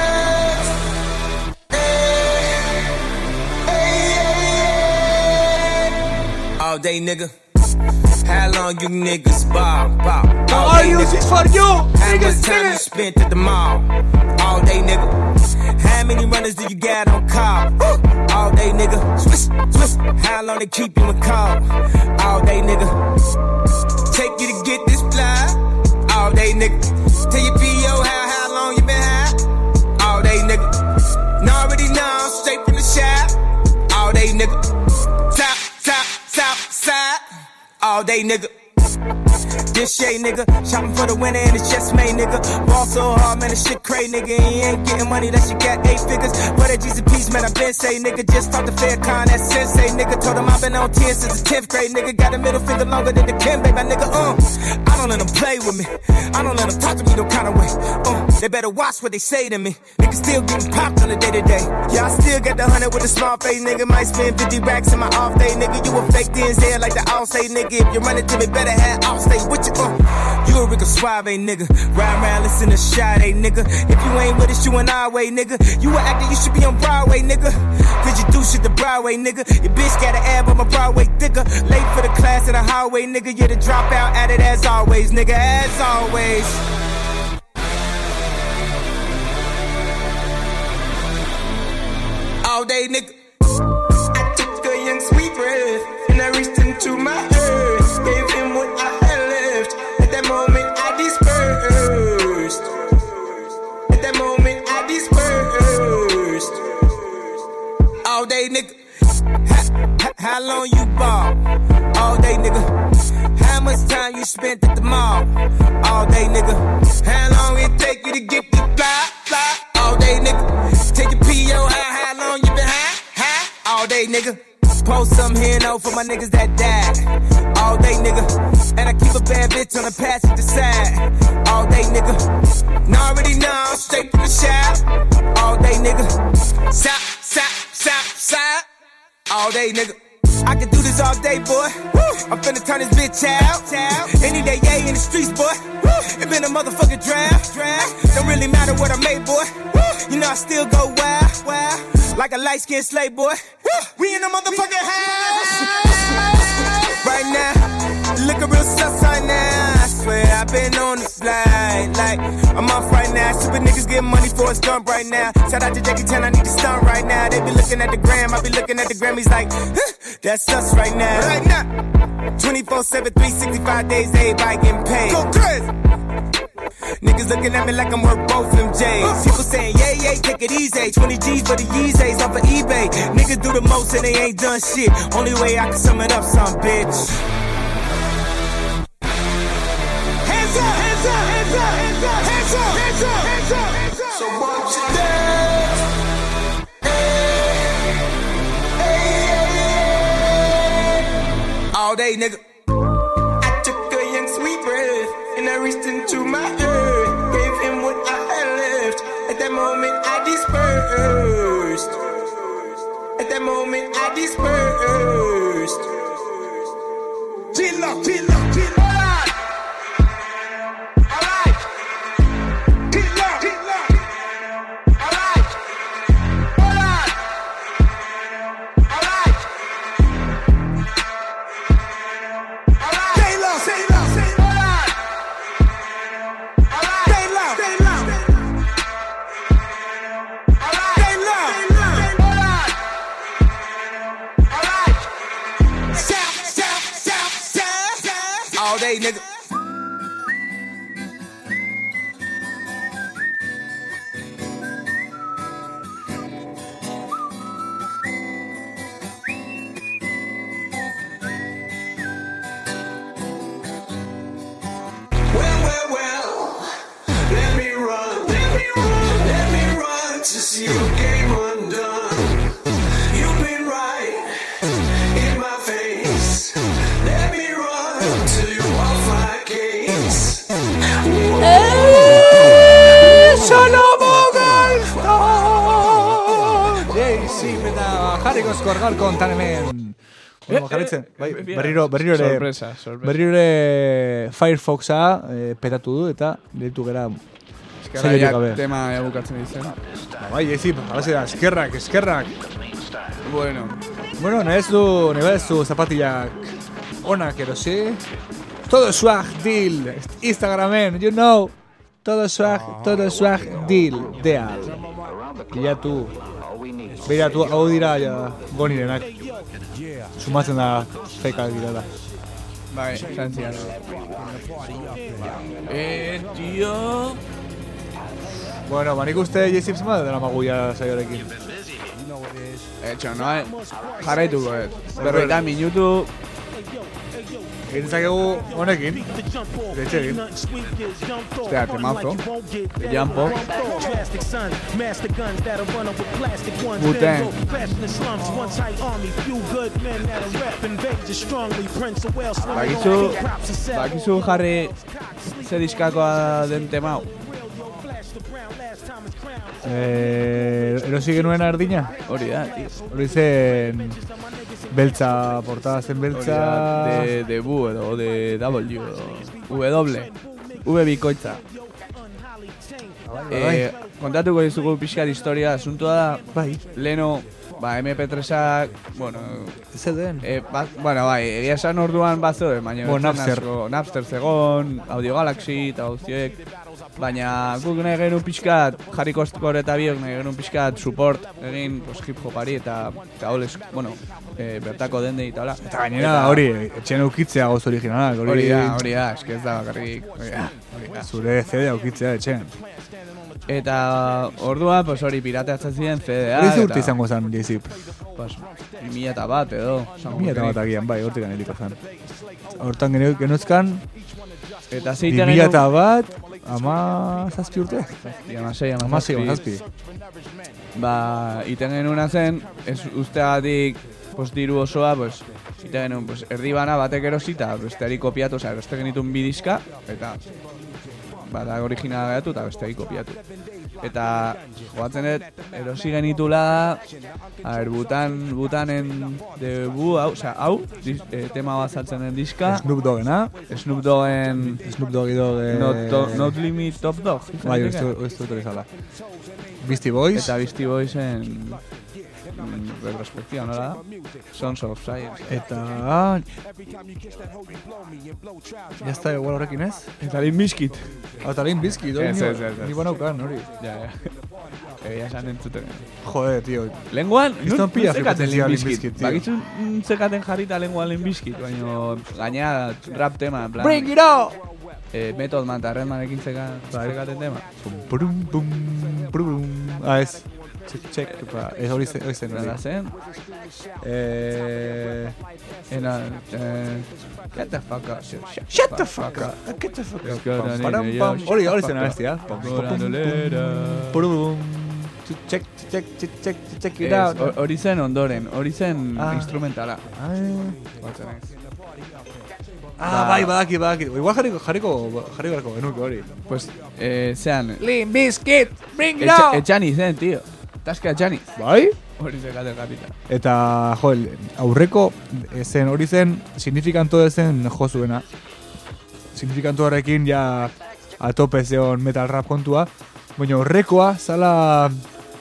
All day, nigga. How long you niggas ball, ball? How are you? This is for you. How much time you spent at the mall? All day, nigga. How many runners do you got on call? All day, nigga. Swiss, Swiss. How long they keep you in call? All day, nigga. Take you to get this fly. All day, nigga. Tell your P O how, how long you been high? All day, nigga. Know already know, straight from the shop. All day, nigga. Top, top, top, side. All day, nigga. This shit, nigga. Shopping for the winner and it's just made, nigga. Ball so hard, man, this shit crazy, nigga. And you ain't getting money unless you got eight figures. But that G's a piece, man, I been say, nigga. Just talked to Faircon, that sensei, nigga. Told him I've been on ten since the tenth grade, nigga. Got a middle finger longer than the Kim, baby, nigga. Uh, I don't let them play with me. I don't let them talk to me no kind of way. Uh, they better watch what they say to me. Nigga still getting popped on the day to day. Yeah, I still got the hundred with a small face, nigga. Might spend fifty racks in my off day, nigga. You a fake D N Z like the all say, nigga. If you run it to me, better have all stay with you. Uh, you a Rico Suave, nigga. Ride around, listen to Sade, nigga. If you ain't with us, you an our way, nigga. You an actor, you should be on Broadway, nigga. Cause you do shit the Broadway, nigga. Your bitch got an ab on my Broadway thicker. Late for the class in the highway, nigga. You're the dropout at it as always, nigga. As always. All day, nigga. I took a young sweet breath and I reached into my earth. Gave him what I had left. At that moment I dispersed. At that moment I dispersed. All day, nigga. How, how, how long you ball? All day, nigga. How much time you spent at the mall? All day, nigga. How long it take you to get the fly, fly? All day, nigga. Take your P O, how, how long you been high, high? All day, nigga. Post some here no for my niggas that died. All day, nigga. And I keep a bad bitch on the passenger side. All day, nigga. Now already know, straight from the shop. All day, nigga. Sop, sop, sop, sop. All day, nigga. I can do this all day, boy. I'm finna turn this bitch out. Any day, yeah, in the streets, boy. It been a motherfucking draft. Don't really matter what I made, boy. You know I still go wild, wild. Like a light-skinned slave, boy. We in the motherfucking house. Right now, looking real sus right now. I swear I've been on the slide. Like, I'm off right now. Stupid niggas getting money for a stunt right now. Shout out to Jackie Chan, I need to stunt right now. They be looking at the gram, I be looking at the Grammys like, huh, that's us right now. Right now, twenty-four seven, three sixty-five days, everybody getting paid. Go crazy. Niggas looking at me like I'm worth both them J's. People saying, yeah, yeah, take it easy. twenty G's for the Yeezys off of eBay. Niggas do the most and they ain't done shit. Only way I can sum it up, some bitch. Hands up, hands up, hands up, hands up, hands up, hands up, hands up, hands up. So watch it dance. Hey, hey, hey. All day, nigga. I took a young sweet breath and I reached into my earth. Gave him what I had left. At that moment I dispersed. At that moment I dispersed. Chill up, chill up, chill up. Nigga. Well, well, well, let me run, let me run, let me run to see your game undone. You've been right in my face. Let me run till you off my case. Jarriko eskorgar kontan hemen. Bueno, jarritzen, bai, berriro, berriro ere, sorpresa, sorpresa. berriro ere Firefoxa eh, petatu du eta deitu gera zailetik gabe. Tema bukatzen ditzen. Bai, ezi, alaze da, eskerrak, eskerrak. Bueno. Bueno, nahi ez du, nahi ez du zapatillak onak erosi. Todo swag deal, Instagramen, you know. Todo swag, todo swag deal, deal. Bilatu. Beiratu, hau dira ja, gonirenak. Sumatzen da fekak direla. Bai, zantzian. Eh, tio... Bueno, ba, nik uste J-Zip zema dela maguia saioarekin. Etxo, no, eh? Jarraituko, eh? Berroita minutu... Gintzakegu honekin, detxegin. Ostea, temazo. Jampo. Wu-Tang. Bakizu, bakizu jarri ze diskakoa den temau. Eh, erosi genuen ardina? Hori da, tío. Hori zen... Beltza, portada zen beltza... De, de Bu edo, de W edo... W. V bikoitza. Eh, kontatuko dizugu pixkat historia, asuntua da... Bai. Leno, ba, M P tresak... Bueno... Zer den? Eh, ba, bueno, bai, egia esan orduan bazo, baina... Bo, Napster. Napster zegon, Audio Galaxy eta guztiek... Baina guk nahi genuen pixkat, Jarri Kostkor eta biok nahi genuen pixkat support egin pues, hip hopari eta eta holes, bueno, e, bertako dendei eta hola. Eta gainera hori, etxean eukitzea goz originalak. Hori da, hori da, eski ez da bakarrik. Hori da, hori da. Zure C D eukitzea etxean. Eta ordua, pues hori pirateatzen ziren C D A. Hori urte izango zen, J-Zip? Pues, mila eta bat edo. Mila eta bat agian, bai, hortik aneliko zen. Hortan genuzkan, eta zeiten mila eta bat, ama zazpi urte? Amasei, amasei, zazpi. Ba, iten genuen zen, ez usteagatik pues, diru osoa, pues, iten genuen pues, erdi bana batek erosita, besteari kopiatu, oza, eroste genitun bidizka, eta bada originala gaitu eta besteari kopiatu. Eta joatzen dut, erosi genitula, a ber, butan, butanen debu, hau, oza, hau, dis, e, tema bazaltzen den diska. Snoop Doggena. Snoop Doggen... Snoop Doggy Dogg... Not, to, not Limit Top Dog. Bai, ez dut izala. Beastie Boys. Eta Beastie Boysen... retrospectiva, nola da? Sons of Science. Eta... Ya está, igual horrekin ez? Eta Limp Bizkit. Eta Limp Bizkit, hori ni banaukan, hori. Ja, ja. Egia esan entzuten. Joder, tío. Lenguan, nun zekaten Limp Bizkit. Bakizu zekaten jarrita lenguan Limp Bizkit, baina gainea rap tema, en plan... Bring it on! eh, Method Man eta Redmanekin zekaten tema. Brum, bum, brum. Ah, ez. Check, check, pa. Ez hori zen. Hori zen. Nada zen? Eh... Ena... Eh... Get the fuck up. Shut the fuck up. Get the fuck up. Hori, hori zen abestia. Brum, check, check, check, check, check it out. Hori zen ondoren, hori zen instrumentala. Ah, bai, badaki, badaki. Igual jarriko, jarriko, jarriko garko genuke hori. Pues, eh, zean... Limp Bizkit, bring it out! Etxani zen, tío. Taska etxani. Bai? Hori zekaten kapita. Eta, jo, aurreko zen, hori zen, signifikanto zen jo zuena. Signifikanto horrekin ja atope zeon metal rap kontua. Baina horrekoa, zala...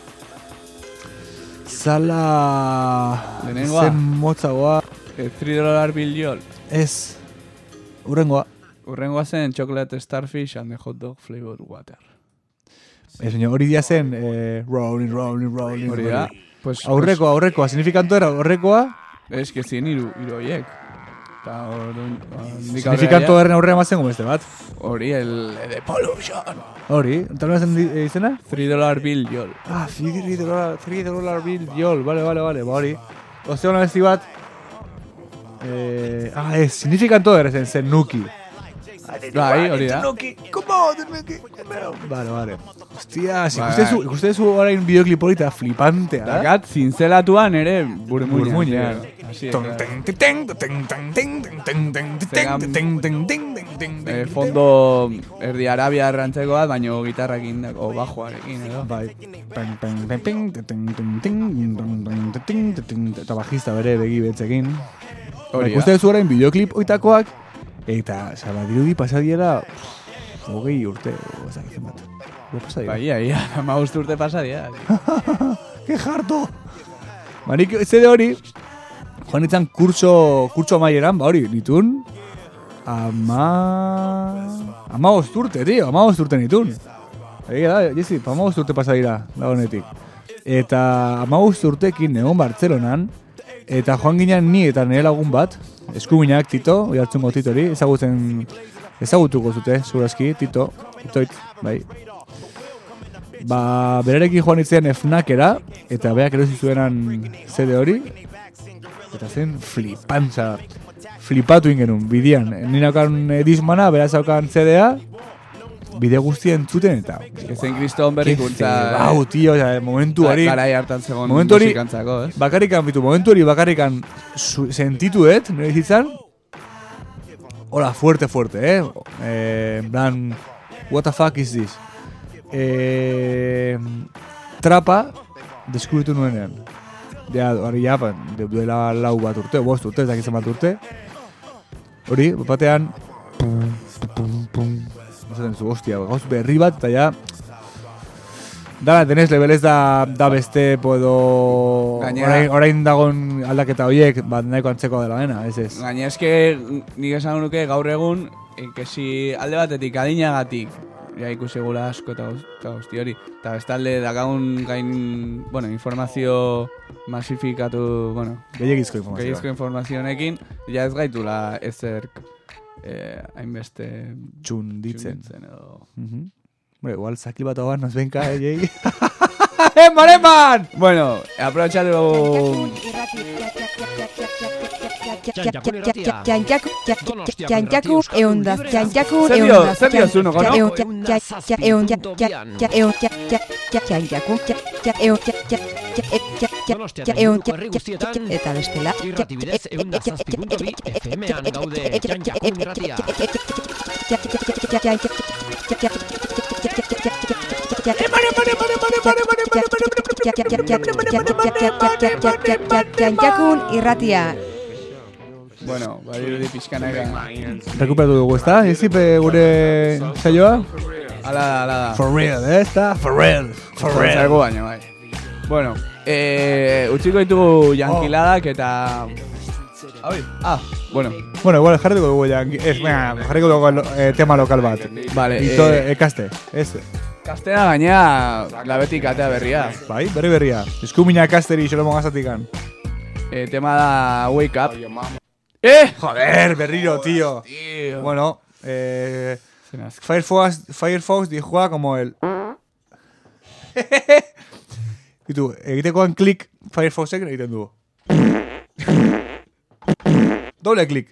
Zala... Lehenengoa? Zen motzagoa... three dollar bill jol. Ez... Urrengoa. Urrengoa zen Chocolate Starfish and the Hot Dog Flavored Water. Ez, baina hori dia zen... Eh, rolling, rolling, rolling... Hori da. Pues, aurrekoa, aurrekoa. Signifikanto era aurrekoa... Ez que zien iru, iru oiek. Signifikanto erren aurrea mazen gomeste bat. Hori, el de Pollution. Hori, tal vez izena? three dollar bill jol. Ah, three dollar, three dollar bill jol. Vale, vale, vale, ba hori. Ozeo una besti bat... Eh, ah, ez, signifikanto erren zen Nuki. Bai, hori da. Nuki, come on, Nuki, come on. Vale, vale. Hostia, ikustezu orain bideoklip hori eta flipantea, da? Dakat, zintzelatuan ere burmuina. Burmuina. Fondo erdi arabia errantzeko bat, baina gitarrakin o bajoarekin, edo. Bai. Eta bajista bere begi betzekin. Ikustezu orain bideoklip oitakoak, eta, zaba, dirudi pasadiera hogei urte, ezakitzen bat. Bai, ai, ama uste urte pasadiera. Que jarto! Manik, zede hori, joan itzan kurso, kurso amaieran, ba hori, nitun, ama... ama osturte, tío, ama osturte nitun. Egia da, Jesi, ama osturte pasadira, da honetik. Eta ama osturtekin egon Bartzelonan, eta joan ginen ni eta nire lagun bat, eskuminak Tito, oi hartzungo Tito hori, ezagutzen, ezagutuko zute, zurazki, Tito, Titoit, bai. Ba, berarekin joan itzen Fnakera, eta beak erosi zuenan zede hori, eta zen flipantza, flipatu ingenun, bidian. Ninaukan dismana, beraz haukan zedea, bide guztien zuten eta... Ezen kriston berrikuntza... Bau, tio, momentu hori... Garai hartan zegoen musikantzako, ez? Bakarrikan, bitu, momentu hori bakarrikan sentituet, nire izitzan, hola, fuerte, fuerte, eh? Eh, en plan, what the fuck is this? Eh, trapa deskubritu nuenean. Ja, hori ja, duela lau bat urte, bost urte, ez dakitzen bat urte. Hori, batean, pum, pum, pum, zaten zu, hostia, gauz berri bat, eta ja, dara, tenez, lebelez da, da beste, edo, orain, orain dagon aldaketa horiek, bat nahiko antzeko dela dena, ez ez. Gaina eske, nik esan nuke gaur egun, ekesi alde batetik adinagatik, ja ikusi gula asko eta guzti hori. Eta bestalde dakagun gain, bueno, informazio masifikatu, bueno... Gehiagizko informazioa. Gehiagizko informazionekin, ja ez gaitula ezer hainbeste... Eh, txunditzen. edo... Mm-hmm. Bueno, igual zaki bat hau nos benka, eh, Jei? ¡Eman, eman! Bueno, aprovechalo... Txantxaku eundaz, txantxaku eundaz. Zer dio zuno, gono? Eta bestela. Txantxakun irratia. Bueno, badirudi pixkanaka. Rekuperatu dugu, ezta? Ezipe gure saioa? Ala da, ala da. For real, eh, ezta? For real, for real. Zergo baino, bai. Bueno, eh, utziko ditugu jankiladak eta... Abi, ah, bueno. Bueno, igual jarriko dugu janki... Ez, venga, jarriko dugu eh, tema lokal bat. Vale, Ito, eh... Ekaste, ez? Kastera gaina labetik atea berria. Bai, berri berria. Eskumina kasteri xolomo gazatikan. Eh, tema da Wake Up. Eh! Joder, berriro, tío. Tío. Bueno, eh... Firefox, Firefox dijoa como el... Y tú, egitekoan klik Firefoxek egiten du. Doble klik.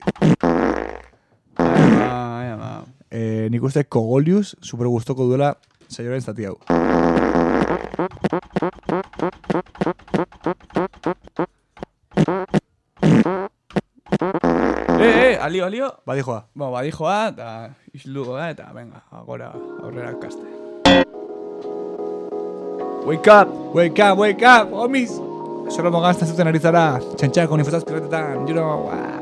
Ai, ama. Eh, nik uste Kogolius super gustoko duela saioaren zati hau. Eh, eh, alio, alio. Badijoa. Bo, badijoa, eta islugo da, eta venga, agora, aurrera kaste. Wake up! Wake up, wake up, homies! Solo mogazten zuten aritzara, txantxako nifotaz piretetan, you know, wow.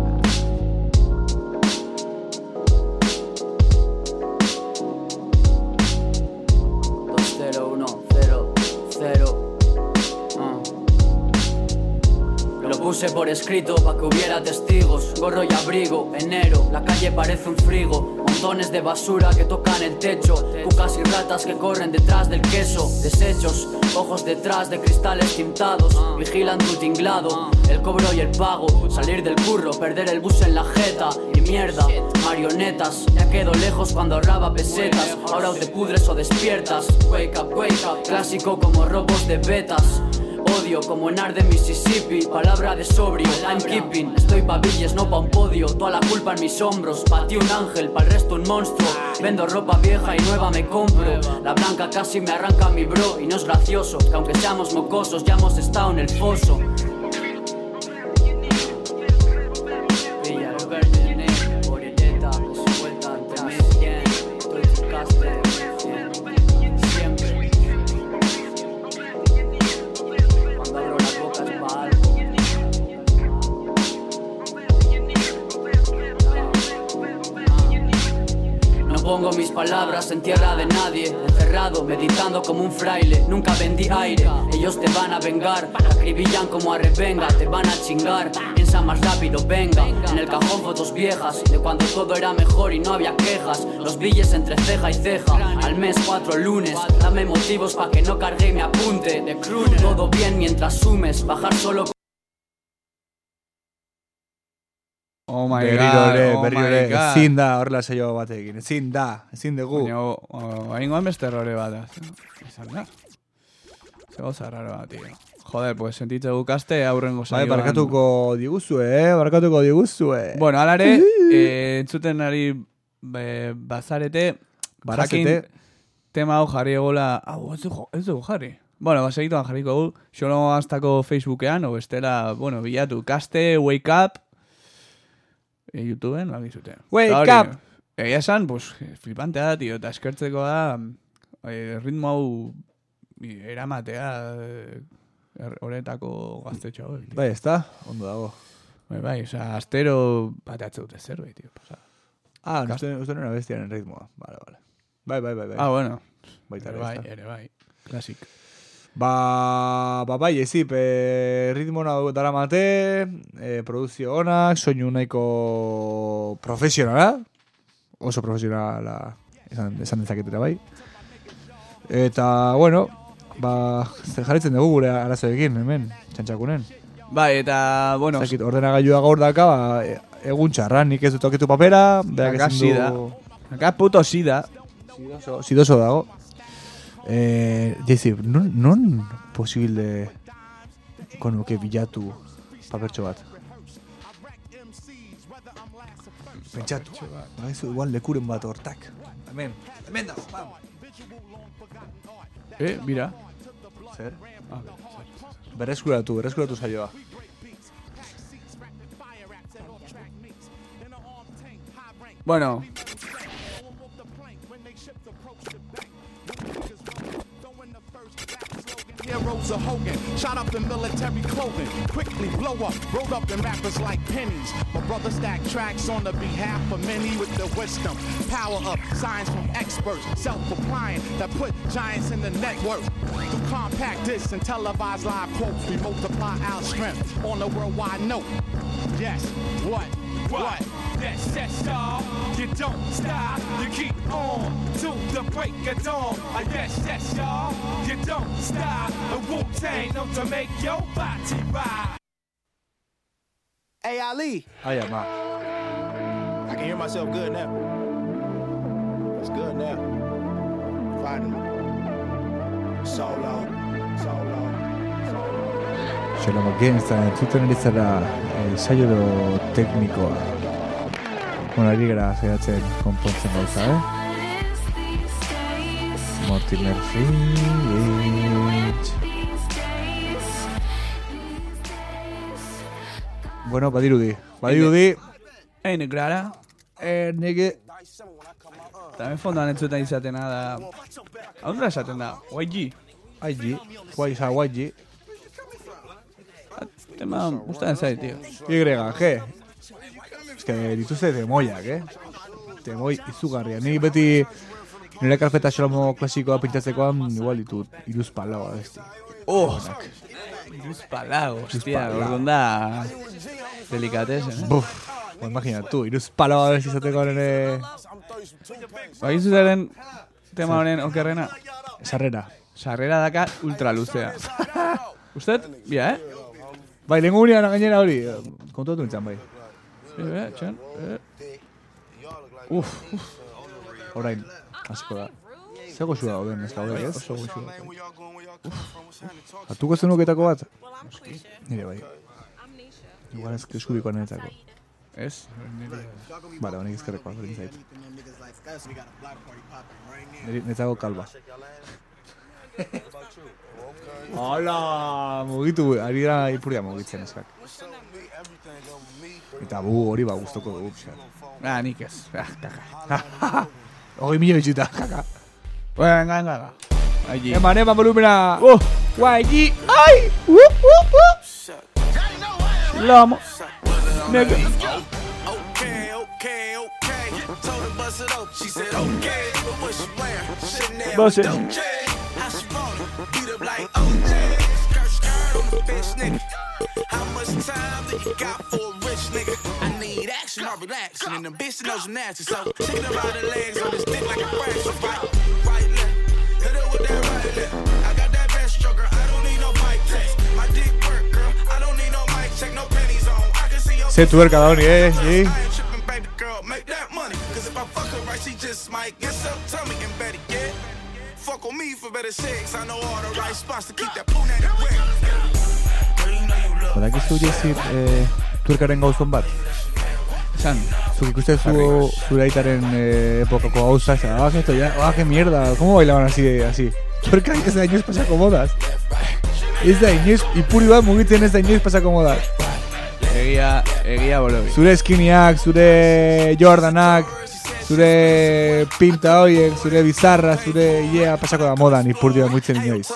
Puse por escrito pa' que hubiera testigos. Gorro y abrigo, enero, la calle parece un frigo. Montones de basura que tocan el techo. Cucas y ratas que corren detrás del queso. Desechos, ojos detrás de cristales tintados. Vigilan tu tinglado, el cobro y el pago. Salir del curro, perder el bus en la jeta. Y mierda, marionetas. Ya quedo lejos cuando ahorraba pesetas. Ahora o te pudres o despiertas. Wake up, wake up, clásico como robos de betas. Odio como en Arde, Mississippi. Palabra de sobrio, I'm keeping. Estoy pa' billes, no pa' un podio. Toda la culpa en mis hombros. Pa' ti un ángel, pa' el resto un monstruo. Vendo ropa vieja y nueva me compro. La blanca casi me arranca mi bro. Y no es gracioso, que aunque seamos mocosos ya hemos estado en el foso. Villa el verde negro, Orioleta, su vuelta ante mí. Estoy tu caste. Pongo mis palabras en tierra de nadie. Encerrado, meditando como un fraile. Nunca vendí aire, ellos te van a vengar. Acribillan como a revenga, te van a chingar. Piensa más rápido, venga. En el cajón fotos viejas de cuando todo era mejor y no había quejas. Los billes entre ceja y ceja. Al mes cuatro lunes. Dame motivos pa' que no cargue y me apunte. De crooner. Todo bien mientras sumes. Bajar solo. Oh my berriro god, ere, oh berriro my ere, god. ezin da horrela saio batekin, ezin da, ezin dugu. Baina, haingoan beste errore bat da. Izan da. Zego zarraro bat, tío. Joder, pues sentitze gukaste aurrengo Bai, saioan. barkatuko diguzue, eh, barkatuko diguzue. Bueno, alare, eh, entzuten ari be, bazarete, Barazete. jakin tema hau jarri egola, hau, ez dugu, ez dugu jarri. Bueno, basegituan jarriko gu, xolo hastako Facebookean, o bestela, bueno, bilatu, kaste, wake up, e, YouTubeen, bakizute. Wake Eta hori, up! Egia esan, pues, flipantea da, tío, eta eskertzeko da, eh, ritmo hau i- eramatea, eh, er- horretako gaztetxo hau. Bai, ez da, ondo dago. Bai, bai, oza, astero bateatze dute zerbait, tío, pasada. Ah, uste, uste nena bestiaren ritmoa. Vale, vale. Bai, bai, bai, bai. Ah, bueno. Baita Ere ere, bai, ezta. ere bai. Klasik. Ba, ba bai, ezip, e, ritmo hona dara mate, e, produzio onak, soinu nahiko profesionala, oso profesionala esan, esan dezaketera bai. Eta, bueno, ba, zer jarritzen dugu gure arazoekin, hemen, txantxakunen. Bai, eta, bueno... Zakit, ordenagailua gaur daka, ba, e- egun txarran, nik ez dut toketu papera, berak Aka ezin sida. du... Aka puto sida. Sidoso, sidoso dago. Eh, Jezi, non, non posible konuke bilatu papertxo bat? Pentsatu. Baizu, igual lekuren bat hortak. Hemen, hemen da, bam. Eh, mira. Zer? Ah, Berreskuratu, berreskuratu saioa. Bueno. Heroes of Hogan, shot up in military clothing, quickly blow up, rolled up in rappers like pennies. My brother stack tracks on the behalf of many with the wisdom, power up, science from experts, self-applying that put giants in the network. Through compact discs and televised live quotes, we multiply our strength on the worldwide note. Yes, what? What? Yes, yes, y'all. You don't stop. You keep on to the break of dawn. Uh, yes, yes, y'all. You don't stop. A Wu-Tang known to make your body rock. Hey, Ali. Ai, ama. I can hear myself good now. It's good now. Finally. Solo. Solo. Xelomo Gensta entzuten eritzara eh, saio teknikoa. Bueno, ari gara zaiatzen konpontzen gauza, eh? Mortimer Finch. Bueno, badirudi. Badirudi. Eine grara. Eh, nege. Tamen fondoan entzuten izatena da. Hau nora esaten da? Y G. Y G. Y G. Tema gustatzen zait, tío. Y, G. Es que dituzte temoiak, eh? Temoi izugarria. Ni beti nire karpeta Xelomo klasikoa pintatzekoan igual ditut iruz palagoa besti. Oh! Iruz palago, hostia, orduan da delikatesen, eh? Buf, imagina tu, iruz palagoa besti izateko nire... Bagin zuzaren tema honen okerrena? Sarrera. Sarrera daka ultra luzea. Usted, bia, eh? Bai, lengu unian gainera hori, kontatu nintzen bai. Sí, eh, txan, eh. Uf, uf. Orain, asko da. Zer goxua da oden, ez da odek, ez? Oso goxua. Atuko zenuketako bat? Nire bai. Igual ez eskubikoa niretzako. Ez? Bale, honek ezkerrekoa, berdin zait. Niretzako kalba. Hala, mugitu, ari da ipuria mugitzen eskak. Eta bu hori ba guztoko dugu, pixar. Ah, nik ez, ah, kaka. Hogei mila bitxuta, kaka. Venga, venga. Y G. Eman, eman volumena. Oh, Y G. Ai! Uh, uh, uh! Lomo. Nega. Okay, okay, okay. Told her bust it up. She said okay, but what she wearing? Chanel. Bust it. How she want it? Beat up like O J. Skirt, skirt on the bitch, nigga. How much time do you got for a rich nigga? I need action or relaxing, and the bitch knows I'm nasty. So shaking her by the legs on this dick like a fracture. Right, right left. Hit her with that right left. I got that best stroker. I don't need no mic test. My dick work, girl. I don't need no mic check, no pennies on. I can see your. Se tuerca da hori, eh, G. Baby girl, make that money. Cause if I fuck her right, she just might get some tummy and better get. Fuck on me for better sex. I know all the right spots to keep that punani wet. Badakizu jezit eh, tuerkaren gauzon bat? Esan. Zuk ikustezu zure aitaren eh, epokako gauza, eza, ah, esto ya, ah, que mierda, ¿cómo bailaban así, así? Tuerka ez da inoiz pasako modaz. Ez da inoiz, ipuri bat mugitzen ez da inoiz pasako modaz. Egia, egia bolobi. Zure skiniak, zure Jordanak, zure pinta hoiek, zure bizarra, zure yeah, pasako da modan ipurdi bat mugitzen inoiz.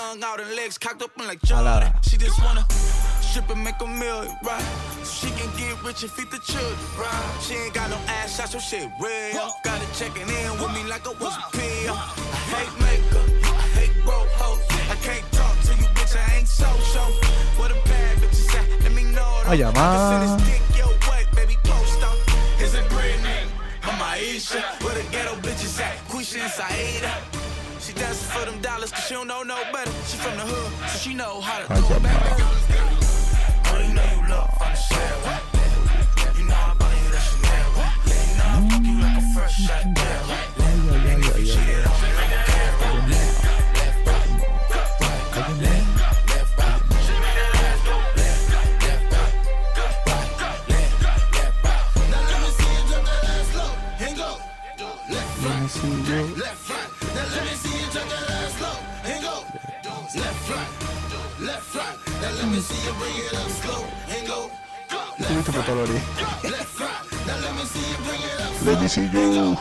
Hala da. Strip and make a million, right? She can get rich and feed the children, right? She ain't got no ass shots, so shit real. Got her checking in with me like I was a pill. I hate makeup, I hate broke hoes. I can't talk to you, bitch, I ain't social. What a bad bitch is at, let me know it. Ay, ama. Send this dick your way, baby, post up. Is it Britney? I'm Aisha. Where the ghetto bitches at? Quisha and Saida. She dancing for them dollars, cause she don't know no better. She from the hood, so she know how to do it better. You know you love from the shell. You know I buy you that Chanel. You know I fuck you like a fresh shot of Dell. And if you cheated on me like a carrot, left, left, right, left, left, left, right. She made that ass go left, left, right, left, left, left, right. Now let me see you jump that ass low and go left, right, left, right. Now let me see you jump that ass low and go left, right, left, right. Now let me see you bring it up slow and go left, right. Now let me see you bring it up slow. Let me see you.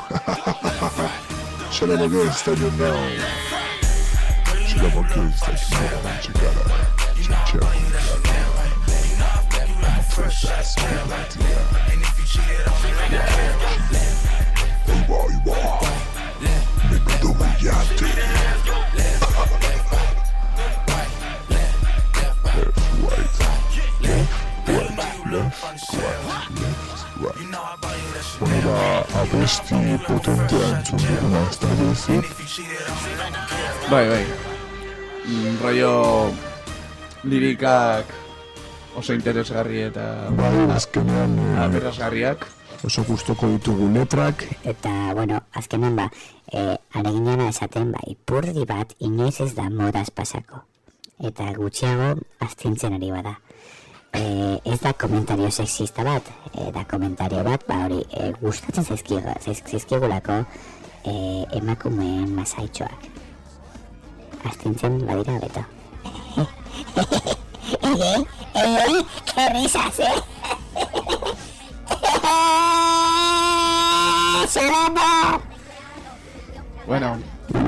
Xelomo Gensta, you know. Xelomo Gensta, you know. Chicada. Chinchero. Fresh smell like that. Ahí va, ahí va. Menudo brillante. Bueno, da abesti potentea entzun duguna, ez da duzu? Bai, bai. Mm, rollo lirikak oso interesgarri eta bai, azkenean aberasgarriak. oso gustoko ditugu letrak. Eta, bueno, azkenean ba, e, areginana esaten, ba, ipurdi bat inoiz ez da modaz pasako. Eta gutxiago astintzen ari bada. E, ez da komentario sexista bat, e, da komentario bat, ba hori, e, gustatzen zaizkigu, zaizkigulako e, emakumeen masaitxoak. Astintzen badira beto. Ege, ege, que risas, eh? ¡Xerapa! Bueno,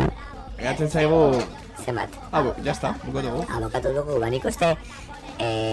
egatzen zaigu... Zenbat? Ah, ya está, bukatu dugu. Ah, bukatu dugu, baniko este... Eh,